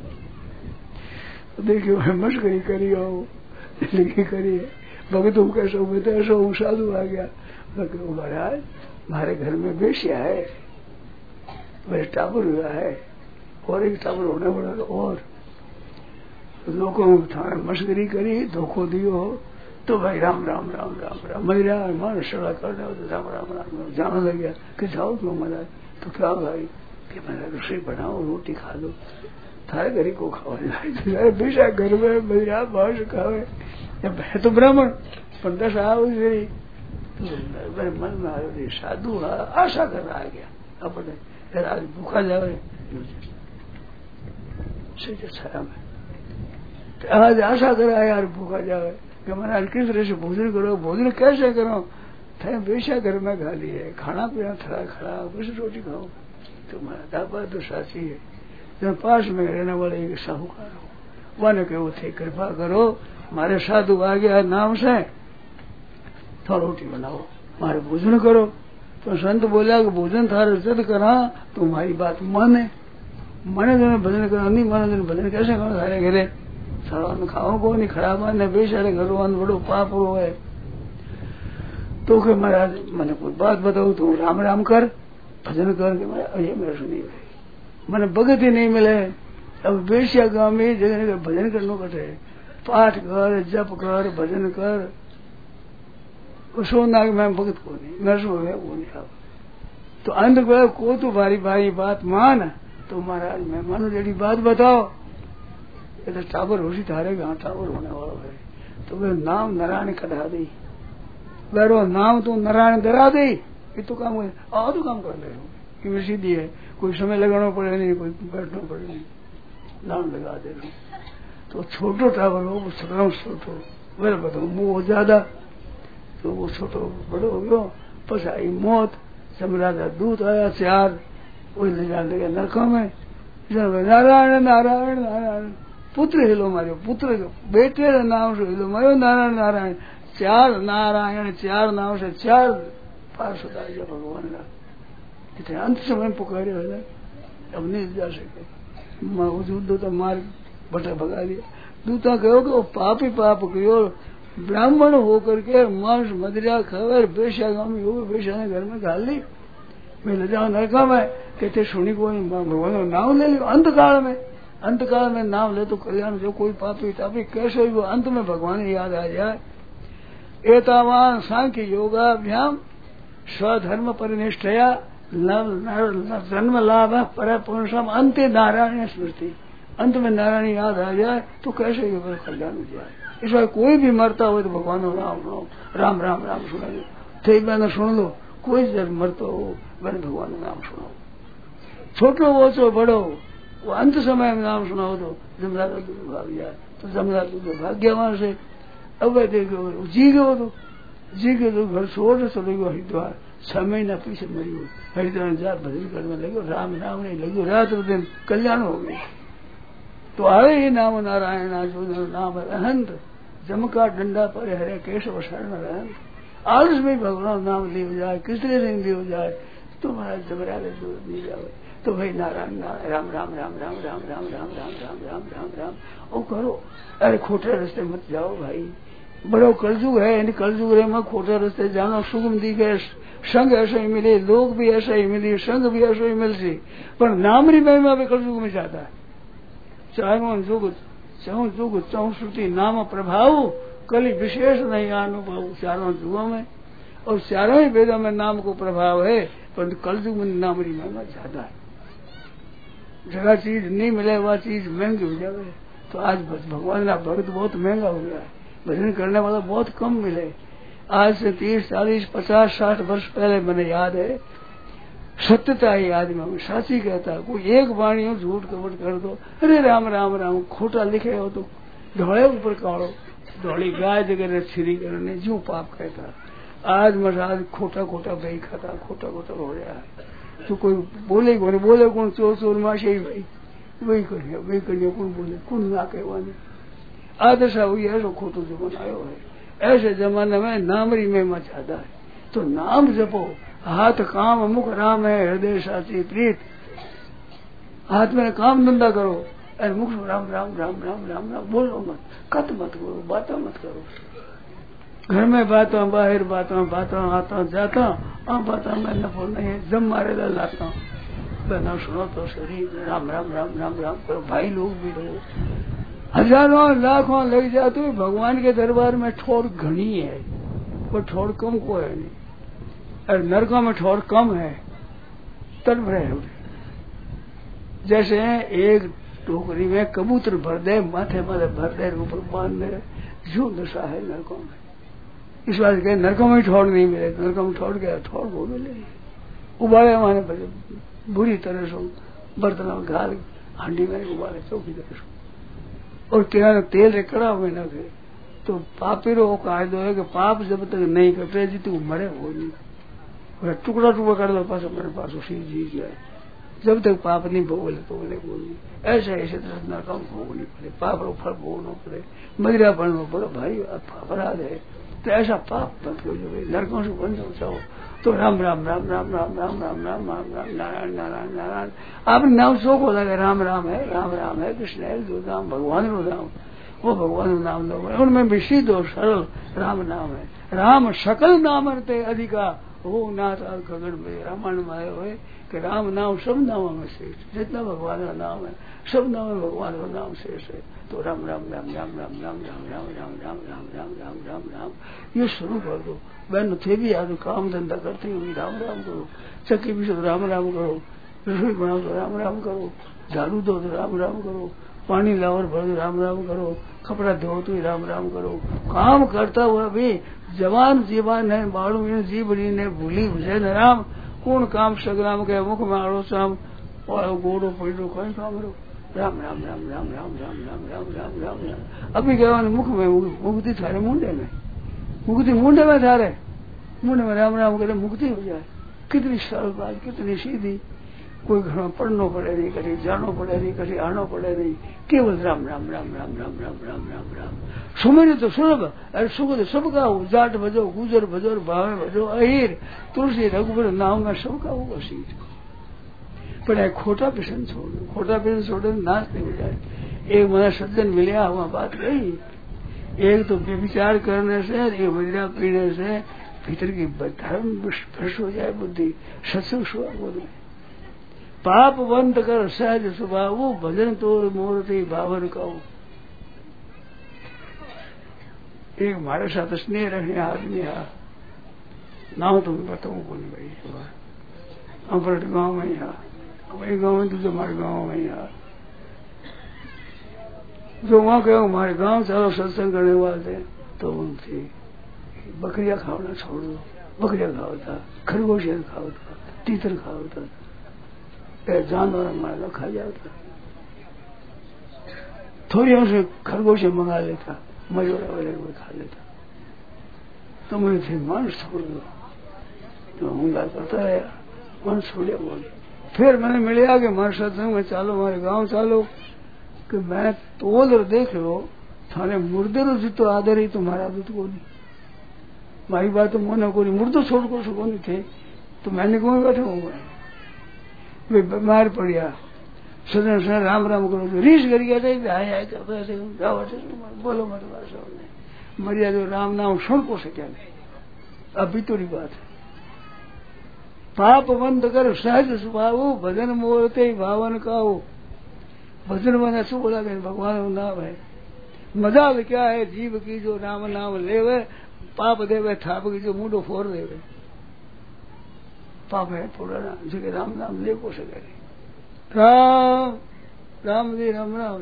तो देखियो मस्करी करी हो लिखी करी भगत हूँ कैसे मैं तो ऐसा हूँ साधु आ गया महाराज हमारे घर में बेशिया है मेरे टावर हुआ है और एक टावर होने वाला और लोगों थाने मस्करी करी धोखो दियो तो भाई राम राम राम राम राम मेरा मान सड़ा कर राम राम राम जाने लग गया कि जाओ क्यों महाराज तो क्या भाई कि मैंने रसोई बनाओ, रोटी खा लो, थारे घरी को खावा जाए, बेशा घर में बजा बाहर खावे, है तो ब्राह्मण पर दस आओ मेरे मेरे मन में आयो साधु आशा कर रहा है क्या अपने आज भूखा जावे छाया में आज आशा करा यार भूखा जावे कि मैंने आज किस तरह से भोजन करो, भोजन कैसे करो, थे बेशा घर में गाली है, खाना पीना थोड़ा खड़ा बस रोटी खाओ। तुम्हारा दाबा तो साची है, जब पास में रहने वाले एक साहूकार हो वाने के वो थे कृपा करो मारे साधु आ गया नाम से तो रोटी बनाओ मारे भोजन करो। तो संत बोला कि भोजन थारे जद करा तुम्हारी बात माने, मने जन भजन करो नहीं मने जन भजन कैसे करो, थारे घरे सारा खाओ को नहीं खड़ा माने बेचारे घरों बड़ो पाप हो है। तो के महाराज मैंने कोई बात बताओ, तू राम राम कर भजन कर के मैं ये मेरे सुनी भाई मैंने भगत ही नहीं मिले। अब बेशिया गांव में जगह भजन करना कटे, पाठ कर जप कर भजन कर, सोना मैं भगत को नहीं मेरे सो है वो नहीं। अब तो अंत को को तू भारी भारी बात मान, तो महाराज मैं मानो जड़ी बात बताओ, ये तो टावर होशी थारे गाँव टावर होने वाला है। तो वे नाम नारायण कढ़ा दी, बेरो नाम तू नारायण डरा दे, ये तो काम आ तो काम कर ले कि सीधी है, कोई समय लगाना पड़े नहीं, कोई बैठना पड़े नहीं, नाम लगा दे। तो छोटो टावर हो वो छोटा छोटो मेरे बताओ वो ज्यादा, तो वो छोटो बड़ो हो गयो, पस आई मौत, समरा का दूध आया चार, वही ले जाने लगे नरका में, नारायण नारायण नारायण पुत्र हिलो मारो, पुत्र बेटे नाम से हिलो मारो नारायण नारायण, चार नारायण चार नाम से चार पार्षद आ गया भगवान का। कितने अंत समय पुकारे है ना, अब नहीं जा सके, दूता मार बटा भगा दिया। दूता कहो कि वो पाप ही पाप कहो, ब्राह्मण होकर के मांस मदिरा खावे बेशा गाँव में हो, बेशा ने घर में डाल ली, मैं ले जाऊं नरका में, कहते सुनी को भगवान का नाम ले लियो। अंत काल में अंत काल में नाम ले तो कल्याण, जो कोई पापी तापी कैसे वो अंत में भगवान याद आ जाए। एतावान सांख्य योगाभ्याम स्वधर्म परिनिष्ठया जन्म लाभ पर पुरुषम अंत नारायण स्मृति, अंत में नारायण याद आ जाए तो कैसे ये कल्याण हो जाए। इसलिए कोई भी मरता हो तो भगवान राम राम राम राम राम सुना लो, थे मैंने सुन लो, कोई जब मरता हो मैंने भगवान का नाम सुनाओ, छोटो हो तो बड़ो वो अंत समय में नाम सुनाओ तो जमरात दूध भाग जाए, तो जमरात दूध भाग गया वहां से। अब देखो जी गयो, तो जी के तो घर छोड़ चले गयो हरिद्वार, छह महीना पीछे मरी हो, हरिद्वार जा भजन करने लगे, राम नाम नहीं लगे, रात दिन कल्याण हो गई। तो आवे ही नाम नारायण जो नाम अहंत, जम का डंडा पर हरे केशव शरण रहंत, आलस में भगवान नाम लियो जाए, किस तरह से लियो जाए तो महाराज जबराले जो दी जाए, तो भाई नारायण राम राम राम राम राम राम राम राम राम राम राम राम ओ करो। अरे खोटे रास्ते मत जाओ भाई, बड़ो कलयुग है, इन कलयुग रे में खोटे रास्ते जानो सुगम दिखे, संग ऐसा ही मिले, लोग भी ऐसा ही मिले, संग भी ऐसा ही मिल सी, पर नाम री महिमा भी कलयुग में जाता है। चाहे जुग चाहू जुग चाहू श्रुति नाम प्रभाव, कली विशेष नहीं अनुभव चारों युगों में, और चारों ही वेदों में नाम को प्रभाव है, परंतु कलयुग में नाम री महिमा ज्यादा है। जगह चीज नहीं मिले वह चीज महंगी हो जाए। तो आज भगवान का भक्त बहुत महंगा हो गया है, भजन करने वाला बहुत कम मिले। आज से तीस चालीस पचास साठ वर्ष पहले मैंने याद है, सत्यता ही आदमी में साची कहता है, कोई एक वाणी हो झूठ कपट कर दो, अरे राम राम राम खोटा लिखे हो तो धोड़े ऊपर काढ़ो, धोड़ी गाय जगह छिरी करने जो पाप कहता। आज महाराज खोटा खोटा बही खाता, खोटा खोटा हो रहा है, तो कोई बोले कौन बोले कौन चोर चोर माशे भाई वही करिए वही करिए, कौन बोले कौन ना कहवाने। आदशा हुई ऐसा खोटो जमाना आयो है, ऐसे जमाने में नामरी महिमा ज्यादा है। तो नाम जपो, हाथ काम मुख राम है, हृदय साची प्रीत, हाथ में काम धंधा करो, अरे मुख राम राम राम राम राम राम बोलो मत, कत मत करो, बातें मत करो। घर में बातों बाहर बातों बातों आता जाता, अब बातों में नफो नहीं, जब मारे लाता हूँ बना सुनो तो शरीर राम राम राम राम राम करो। भाई लोग भी रहो, हजारों लाखों लग जाते हो, भगवान के दरबार में ठोर घनी है, वो ठोर कम को है नहीं, और नरकों में ठोर कम है, तड़प रहे हो। जैसे एक टोकरी में कबूतर भर दे, माथे माथे भर दे, ऊपर बांध दे, जो दशा है नरकों में। इस बात के नरकों में ठोड़ नहीं मिले, नरकों में ठोड़ गया ठोड़ वो मिले, उबाले हमारे बुरी तरह से बर्तन में घाल हांडी में उबाले चौकी तरह से, और किनारे तेल रे कड़ा हुए न थे। तो पापी रो कायदो है कि पाप जब तक नहीं कटे जी तू मरे हो नहीं, टुकड़ा टुकड़ा कर दो पास अपने पास उसी जी जाए, जब तक पाप नहीं भोगले तो बोले बोली ऐसे ऐसे तरह नरकों भोगनी पड़े, पाप रो फल भोगना पड़े, मदिरा पड़ना बड़ा भाई अपराध है। तो ऐसा पाप मत करो जो नरकों से बन जाओ चाहो तो राम राम राम राम राम राम राम राम राम राम नारायण नारायण नारायण। आपने नाम शोक हो जाएगा, राम राम है राम राम है कृष्ण है जो नाम भगवान रो नाम, वो भगवान नाम लो, उनमें भी सीध और सरल राम नाम है। राम सकल नाम ते अधिका वो नाथ गगन में रामायण में आए हुए कि राम नाम सब नामों में श्रेष्ठ, जितना भगवान का नाम है सब नाम में भगवान का नाम श्रेष्ठ है। तो राम राम राम राम राम राम राम राम राम राम राम राम राम राम राम ये शुरू कर दो। बहन थे भी आज काम धंधा करती हुई राम राम करो, चक्की भी तो राम राम करो, रसोई बनाओ तो राम राम करो, झाड़ू दो तो राम राम करो, पानी लाओ भर दो राम राम करो, कपड़ा धो तो राम राम करो। काम करता हुआ भी जवान जीवान है बाड़ू जीवनी ने भूली भुजे न राम, कौन काम सगराम के मुख में आड़ो शाम और गोड़ो पड़ो कहीं काम रो राम राम राम राम राम राम राम राम राम राम राम। अभी कहवा मुख में मुक्ति थारे मुंडे में, मुक्ति मुंडे में थारे मुंडे में राम राम करे मुक्ति हो जाए। कितनी सरल बात, कितनी सीधी, कोई घर में पढ़ना पड़े नहीं, कभी जानो पड़े नहीं, कभी आनो पड़े नहीं, केवल राम राम राम राम राम राम राम राम राम। सुमेर तो सुलभ अरे सुख तो सबका हो, जाट भजो गुजर भजो भावे भजो अहिर तुलसी रघुबर नाम में सबका होगा सीट। पर खोटा पिसन छोड़ दो, खोटा पिसन छोड़ दो नाश नहीं हो जाए। एक मना सज्जन मिलिया हुआ बात कही, एक तो व्यभिचार करने से, एक मदिरा पीने से भीतर की धर्म भ्रष्ट हो जाए बुद्धि, सत्संग सुहा बोल पाप बंद कर सहज स्वभाव, भजन तोर मूर्ति भावन कहो। एक हमारे साथ स्नेह रखने आदमी है, नाम तुम्हें बताऊं कौन भाई, अमृत गांव में यहाँ हमारे गांव में, तुझे हमारे गांव में यहाँ जो वहां कहो हमारे गांव चलो सत्संग करने वाले, तो उनसे बकरिया खाना छोड़ दो, बकरिया खाओ था, खरगोशिया खाओ था, तीतर खाओ था, जानवर मारा खा जाता, थोड़ी हमसे खरगोश मंगा लेता, मयूरा वाले को खा लेता, तो मैं फिर मांस छोड़ दो, तो हमला करता है मांस छोड़े बोल। फिर मैंने मिलिया कि हमारे सत्संग में चालो, हमारे गांव चालो, कि मैं तोल और देख लो थाने मुर्दे रो जितो आदर ही तुम्हारा दूत को नहीं, मारी बात तो मोना को नहीं, मुर्दो छोड़ को सको नहीं थे, तो मैंने कौन बैठा हूँ वे बीमार पड़िया सदन सदन राम राम करो तो रीस कर गया हाय हाय करता बोलो मत बात मरिया जो राम नाम सुन को सके नहीं। अभी तो बात है पाप बंद कर सहज स्वभाव, भजन मोरते भावन काओ। भजन बना शु बोला भगवान नाम है, मजाल क्या है जीव की जो राम नाम लेवे, पाप देवे थाप की जो मुंडो फोड़ देवे, पाप है थोड़ा ना जो राम नाम ले को सके। राम राम जी राम राम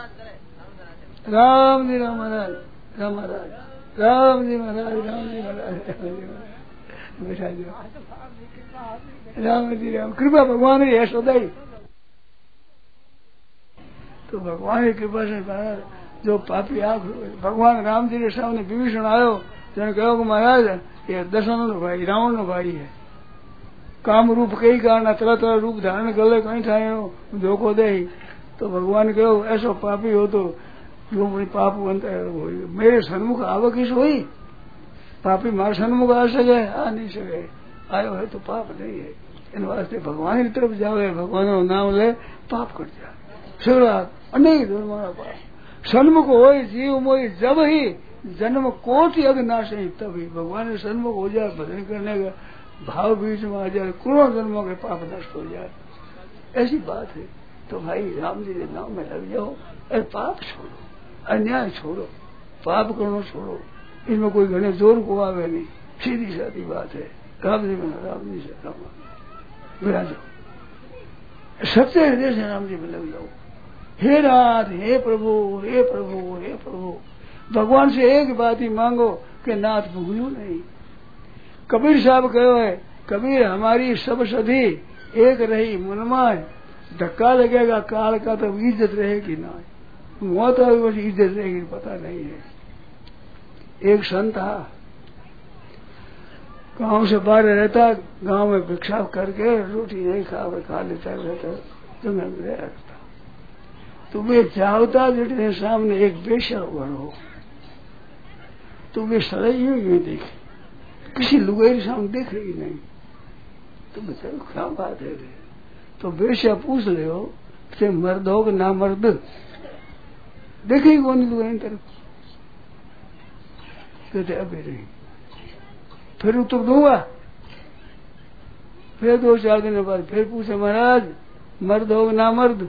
राम जी राम महाराज राम महाराज राम जी महाराज राम जी महाराज बैठा जो राम जी राम कृपा भगवान ही है सदाई। तो भगवान की कृपा से महाराज जो पापी आंख भगवान राम जी के सामने विभीषण आयो, जन कहो कि महाराज ये दशरथ नो भाई रावण नो भाई है, काम रूप कई कारण तरह तरह रूप धारण कर ले कहीं ठाए धोखो दे। तो भगवान कहो ऐसा पापी हो तो जो अपनी पाप बनता है मेरे सन्मुख आव किस हुई, पापी मारे सन्मुख आ सके आ नहीं सके, आयो है तो पाप नहीं है। इन वास्ते भगवान की तरफ जावे, भगवान का नाम ले पाप कट जाए। शिवरात अनेक धर्मारा पाप सन्मुख हो जीव मोई, जब ही जन्म कोटि अग नाशे तभी भगवान के सन्मुख हो जाए, भजन करने का भाव बीच में आ जाए, करोड़ जन्मों के पाप नष्ट हो जाए, ऐसी बात है। तो भाई राम जी के नाम में लग जाओ, अरे पाप छोड़ो, अन्याय छोड़ो, पाप करना छोड़ो, इसमें कोई घने जोर को आवे नहीं, सीधी सादी बात है। राम जी में राम जी से राम विराजो सच्चे हृदय से राम जी में लग जाओ। हे नाथ, हे प्रभु, हे प्रभु, हे प्रभु। भगवान से एक बात ही मांगो कि नाथ भूलो नहीं। कबीर साहब कहो है, कबीर हमारी सब सधी एक रही मनमाय, धक्का लगेगा काल का तो इज्जत रहेगी ना, मौत बस इज्जत रहेगी पता नहीं है। एक संत था, गांव से बाहर रहता, गांव में भिक्षा करके रोटी नहीं खा खा लेता रहता, जंगल में रहता। तो वे चाहता जितने सामने एक बेशा हो, तो वे सड़े यूं यूं देखे, किसी लुगाई सामने देख रही नहीं। तो बेचारे क्या बात है। तो बेशा पूछ ले हो कि मर्द हो कि ना मर्द, देखे ही कौन लुगाई तरफ। कहते अभी नहीं, फिर उत्तर दूंगा। फिर दो चार दिन बाद फिर पूछे महाराज मर्द हो ना मर्द,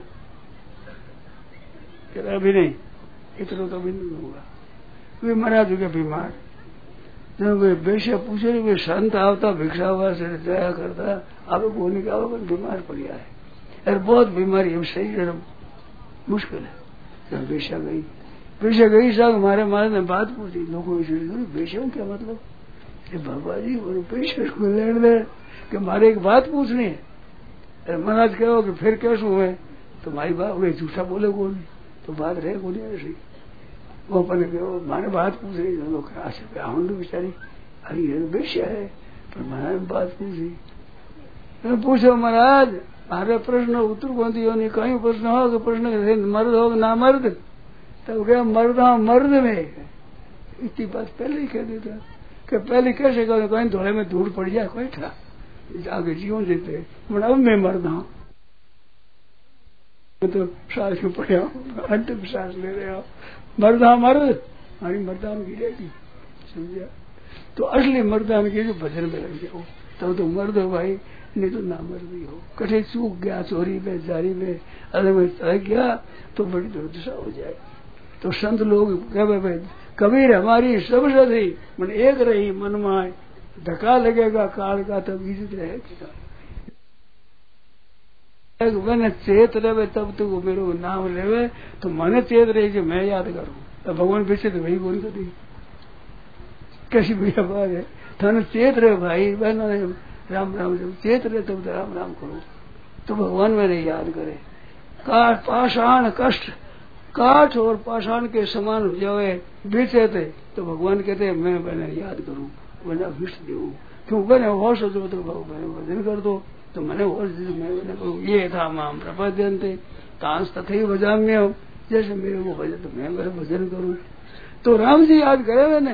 कहते अभी नहीं, इतना तो अभी नहीं दूंगा। वे महाराज हो गया बीमार। जब वे बेशा पूछे वे संत आवता भिक्षा हुआ से जाया करता, अब बोलने का बीमार पड़ गया है, अरे बहुत बीमारी है, सही जरा मुश्किल है। जब बेशा गई, बेशा गई साहब हमारे महाराज ने बात पूछी, लोगों ने बेशा क्या मतलब, बाबा जी पेशे को लेन दे कि हमारे एक बात पूछनी है। अरे महाराज कहो कि फिर कैसे हुए, तो भाई बाप वे झूठा बोले कौन, तो बात रहे कौन ऐसी। वो अपने कहो माने बात पूछ रही, लोग आउंड बेचारी अरे बेशा है, पर महाराज बात पूछी। पूछो महाराज हमारे प्रश्न उत्तर कौन दियो नहीं, कहीं प्रश्न हो कि प्रश्न मर्द हो ना मर्द, तब क्या मर्द हाँ मर्द में, इतनी बात पहले ही कह देता कि पहले कैसे कहो, कहीं धोले में धूल पड़ जाए कोई था आगे जीवन देते, अब मैं मर्द हूँ तो सांस में पड़े हो, अंतिम सांस ले रहे हो, मर्द हाँ मर्द, हमारी मर्दान की रहेगी, समझा। तो असली मर्दान की जो भजन में लग जाओ तब तो मर्द हो भाई, नहीं तो ना मर्दी हो। कठे चूक गया चोरी में जारी में अलग में चढ़ गया तो बड़ी दुर्दशा हो जाए। तो संत लोग कहे कबीर हमारी सब सदी मन एक रही मन माए, धक्का लगेगा काल का तब इज्जत रहेगी। मन चेत रहे तब तक तो मेरे नाम लेवे, तो मन चेत रही जो मैं याद करूं, तो भगवान पीछे तो वही कौन करी कैसी भैया बात है। थाने चेत रहे भाई बहनों राम राम जब चेत रहे तब तो राम राम करो, तो भगवान मैंने याद करे। काट पाषाण कष्ट काठ और पाषाण के समान हो जाए बेचे थे, तो भगवान कहते हैं मैं मैंने याद करूं, मैंने अभिष्ट दू, क्यों मैंने होश हो तो मैंने भजन कर दो, तो मैंने होश दी मैं मैंने करूँ। ये था माम प्रपद्यन थे तांस तथे भजाम्य हो, जैसे मेरे को भजन तो मैं मेरे भजन करूं। तो राम जी याद करे मैंने,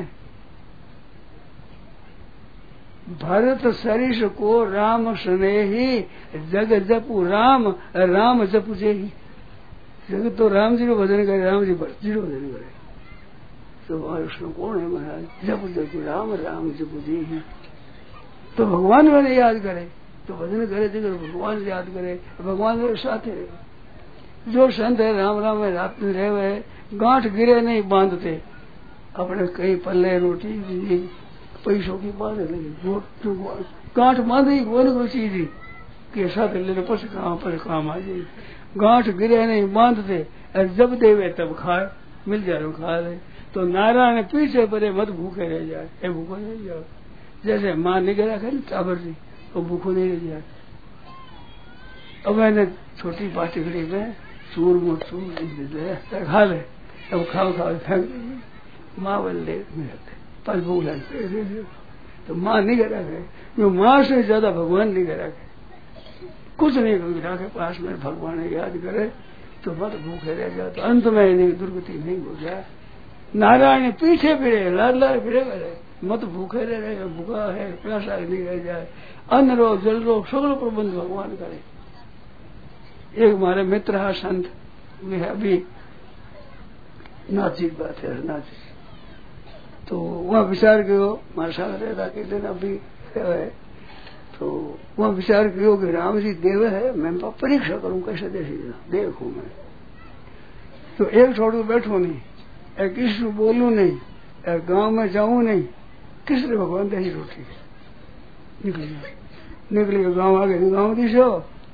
भरत सरिष को राम स्नेही जग जपू राम राम जपू जे ही, जगत तो राम जी को भजन करे, राम जी भरत जी को भजन करे। तो कृष्ण कौन है महाराज, जप जपू राम राम जपू जे ही। तो भगवान मैंने याद करे तो भजन करे, जगह भगवान याद करे, भगवान मेरे साथ है। जो संत है राम राम में रात में रहे हुए, गांठ गिरे नहीं बांधते, अपने कई पल्ले रोटी पैसों की बांध लगी, गांठ बांधे कौन कोई चीज के साथ लेने पस कहाँ पर काम आ जाए। गांठ गिरे नहीं बांधते, और जब देवे तब खाए, मिल जाए खा ले। तो नारायण पीछे पड़े मत भूखे रह जाए, ए भूखो नहीं जाओ, जैसे माँ निगरा करे टाबर जी तो भूखो नहीं रह जाए। अब मैंने छोटी पाटिकड़ी में चूर मुर चूर खा ले, अब खाओ खाओ फेंक माँ बल ले पल भूख लगते, तो माँ नहीं करा है, जो माँ से ज्यादा भगवान नहीं करा है। कुछ नहीं करा के पास में भगवान याद करे तो मत भूखे रह जाए, तो अंत में नहीं दुर्गति नहीं हो जाए। नारायण पीछे फिरे लाल लाल फिरे करे, मत भूखे रह रहे, भूखा है प्यासा नहीं रह जाए, अन्न रोग जल रोग सगल प्रबंध भगवान करे। एक हमारे मित्र है संत, वे है अभी नाचिक बात है नाच, तो वहाँ विचार करो हमारे साथ रहता के दिन अभी है, तो वहाँ विचार करो कि राम जी देव है, मैं परीक्षा करूं कैसे देसी देखू मैं। तो एक छोड़ बैठो नहीं, एक किसी को बोलू नहीं, एक गांव में जाऊं नहीं, किसने भगवान दही रोटी निकली निकली गांव आगे गांव दिशो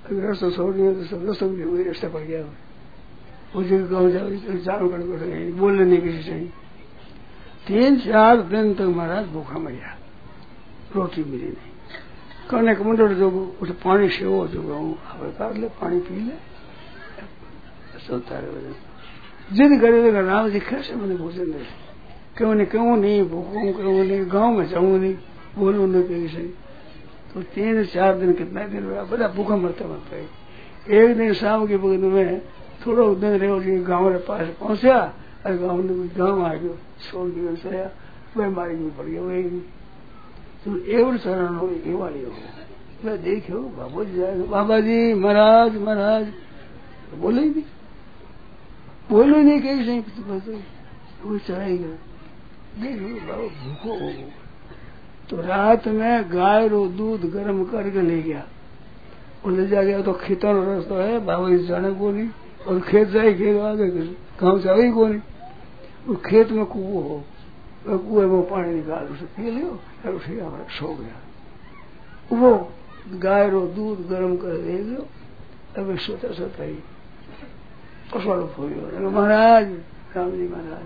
अगर रास्ता छोड़ दिया तो सब रास्ता भी वही रास्ता पड़ गया। वो जगह गाँव जाओ चारों कर बोलने नहीं किसी से। तीन चार दिन तक महाराज भूखा मरिया, रोटी मिली नहीं। कहने का मंडल जो उठ पानी से वो जो गाँव काट ले पानी पी ले सोता रहे। जिद करे राम जी कैसे मैंने भोजन दे, क्यों नहीं क्यों नहीं भूखूं क्यों नहीं गाँव में जाऊं नहीं बोलूं नहीं कहीं से। तो तीन चार दिन कितना दिन हुआ बड़ा भूखा मरता मरता है। एक दिन शाम के बगल में थोड़ा दिन रहे गाँव के पास पहुंचा और गाँव में गाँव आ गया छोड़ के वह मारी भी पड़ गया। वही तुम एवं शरण हो एवाड़ी हो। मैं देखो बाबू जी जाएगा बाबा जी महाराज महाराज तो बोले ही नहीं बोलो नहीं कहीं से वो चढ़ाएगा। देखो बाबू भूखो हो। तो रात में गाय रो दूध गर्म करके ले गया और ले जा गया। तो खेतों का रास्ता है बाबा जी जाने को नहीं और खेत जाए खेत आगे गाँव जाए को नहीं। वो खेत में कुओं हो कुएं में पानी निकाल उसे पी लियो और उसे हमारा सो गया। वो गाय रो दूध गर्म कर दे दो अब सोता सोता ही पसवाड़ो फोड़ो। महाराज राम जी महाराज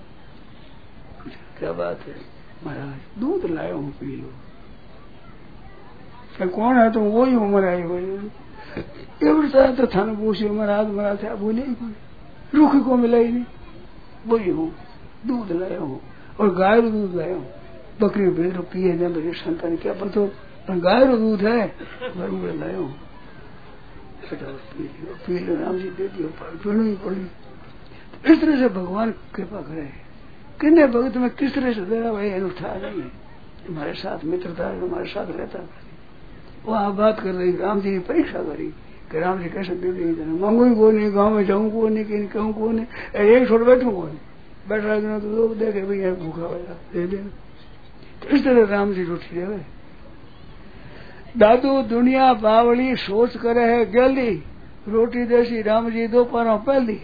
क्या बात है महाराज दूध लाए हूँ पी लो। क्या कौन है तुम तो वही उम्र आई वही एवं तो थाने पूछियो महाराज महाराज क्या बोले ही कोई रूखी को मिला ही नहीं वही हूँ दूध लाया हूँ और गाय रो दूध लाया हूँ। बकरी भेड़ पिए न मेरे संतान क्या पता गाय रो दूध है घर में लाया हूँ पी लो पी लो राम जी दे दियो पीना ही पड़ी। इस तरह से भगवान कृपा करे किन्ने भगत में किस तरह से दया भाई अनुष्ठा नहीं है। हमारे साथ मित्रता हमारे साथ रहता वो आप बात कर रही राम जी की परीक्षा करी कि राम जी कैसे दे देंगे मांगू ही को नहीं गाँव में जाऊँ को नहीं कहीं कहूँ को नहीं एक छोड़ बैठू को नहीं बैठा देना तो लोग देखे भैया भूखा होगा दे देना। तो इस तरह राम जी रोटी दे दादू दुनिया बावली सोच करे है गली रोटी देसी राम जी दो पारों पहली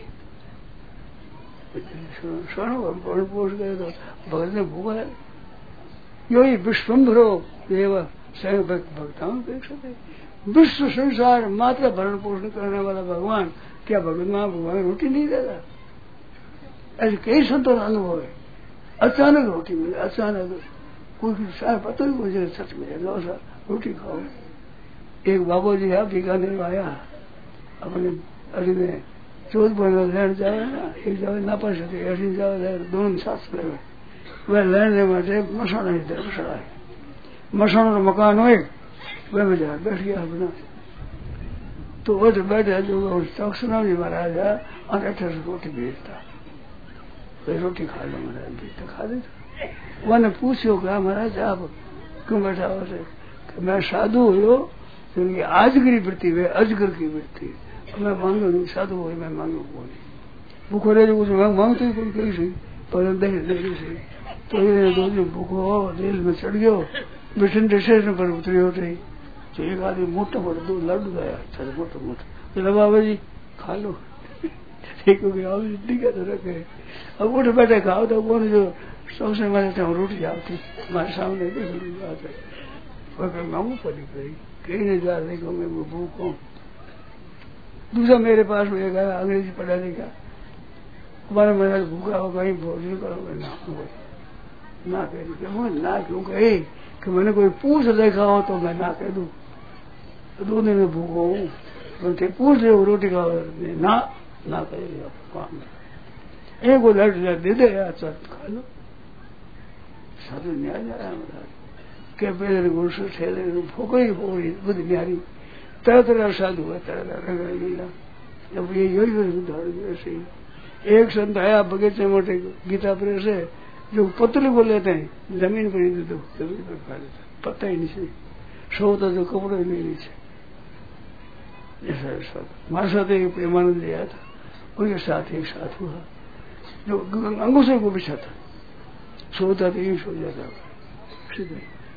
सुनो पोष गए तो भगत ने भूखा है यो ही विश्वम्भरो देव स्वयं भक्ताओं विश्व संसार मात्र भरण पोषण करने वाला भगवान क्या भगवत माँ भगवान रोटी नहीं देगा। ऐसे कई संतों का अनुभव है अचानक रोटी मिले अचानक कोई सार पता ही कोई सच मिले लो सर रोटी खाओ। एक बाबू जी है बीकानेर आया अपने अड़ी में जोधपुर में लैंड जाए ना एक जावे ना पा सके अड़ी जावे दोनों साथ लगे वह लैंड में मसाना ही धर्मशाला है मसाना मकान हो एक वह में जा बैठ गया अपना। तो वो जो बैठे जो चौकसराम जी महाराज है और अठे से रोटी भेजता वही रोटी खा लो महाराज भेजता खा देता। मैंने पूछो क्या महाराज आप क्यों बैठा हो मैं साधु हो क्योंकि आजगरी वृत्ति वे अजगर की वृत्ति मैं मांगो नहीं साधु हो मैं मांगो को नहीं भूखो रहे कुछ मांगते ही कोई कहीं से पर दही दही से तो ये दो दिन भूखो रेल में चढ़ गयो मिशन स्टेशन पर उतरी होते ही तो एक आदमी मोटा मोटा दो लड्डू गया चलो मोटा मोटा चलो बाबा जी खा लो ठीक है तो रखे अब उठ बैठे खाओ तो कौन जो सबसे मैंने तो रोटी आती हमारे सामने बात है वह मांगू पड़ी गई कहीं नहीं जा रही मैं वो भूख हूँ। दूसरा मेरे पास में एक आया अंग्रेजी पढ़ा लिखा हमारा मेरा भूखा हो कहीं भोजन करोगे ना ना कह ना क्यों कही कि मैंने कोई पूछ देखा हो तो मैं ना कह दूं तो दो दिन में भूखो हूँ पूछ रहे हो रोटी खाओ ना ना कह एक वो लड़ दे दे यार चल खा लो साधु न्याय जा रहा है के पेड़ गुरु से ठेले भूखो ही हो बुद्ध न्यारी तरह तरह साधु है तरह तरह लीला जब ये यही ऐसे एक संत आया बगीचे मोटे गीता प्रेस है जो पत्र को लेते हैं जमीन पर ही दे दो जमीन पर खा लेते पता ही नहीं सोता जो कपड़े नहीं नीचे ऐसा हमारे साथ एक प्रेमानंद आया था उनके साथ एक साथ हुआ जो अंगूठे को बिछा था सोता तो यही सो जाता सीधे।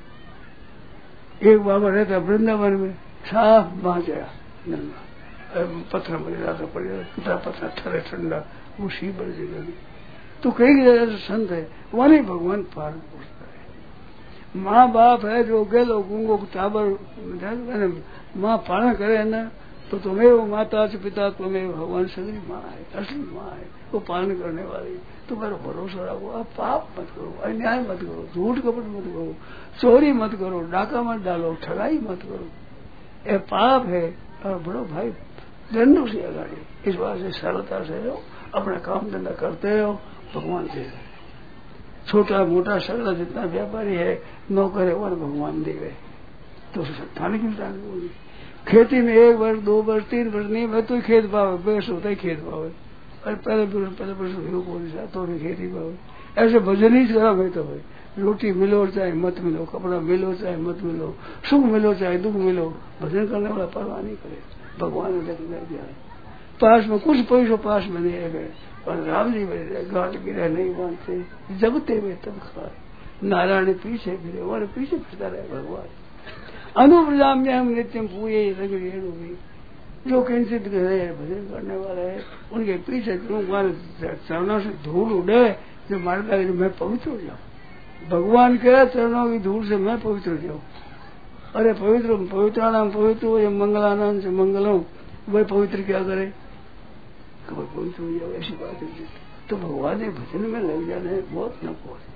एक बाबा रहता वृंदावन में साफ बाँच आया पत्थर पड़ जाता पड़ जाता पत्थर ठंडा ठंडा वो सी बड़ जगह तो कई जगह संत है वहाँ नहीं भगवान पार पहुँचता है। माँ बाप है जो गेलो गुंगो टाबर माँ पालन करे ना तो तुम्हें माता च पिता तुम्हें भगवान सगरी माँ है, असली माँ है, वो पालन करने वाली। तुम्हारा भरोसा रखो, आप पाप मत करो, अन्याय मत करो, झूठ कपट मत करो, चोरी मत करो, डाका मत डालो, ठगाई मत करो, ये पाप है। और बड़ो भाई दंडों से अगाड़ी इस बात से सरलता से रहो, अपना काम धंधा करते रहो, भगवान दे रहे। छोटा मोटा सगला जितना व्यापारी है नौकर है वो भगवान देवे, तो थाने की टांग होगी। खेती में एक वर्ष दो वर्ष तीन वर्ष नहीं मैं तो खेत पावे, बेस होता ही खेत पावे, अरे पहले पहले वर्ष तो भी खेती पावे। ऐसे भजन ही करा मैं तो भाई, रोटी मिलो चाहे मत मिलो, कपड़ा मिलो चाहे मत मिलो, सुख मिलो चाहे दुख मिलो, भजन करने वाला परवाह नहीं करे, भगवान ने दिया। पास में कुछ पैसों पास में नहीं रहे, पर राम जी मेरे गांठ गिरा नहीं मानते, जगते में तब खाए, नारायण पीछे फिरे और पीछे फिरता रहे भगवान। अनुप्रजाम में हम नित्यम पूजे रेणु भी, जो किंचित भजन करने वाला है उनके पीछे चरणों से धूल उड़े, जो मारता है मैं पवित्र हो जाऊं। भगवान के चरणों की धूल से मैं पवित्र हो जाऊं। अरे पवित्र पवित्राणाम पवित्र मंगलानाम से मंगलों, वह पवित्र क्या करे, कभी पवित्र हो जाओ, ऐसी बात है। तो भगवान ने भजन में लग जाना है बहुत न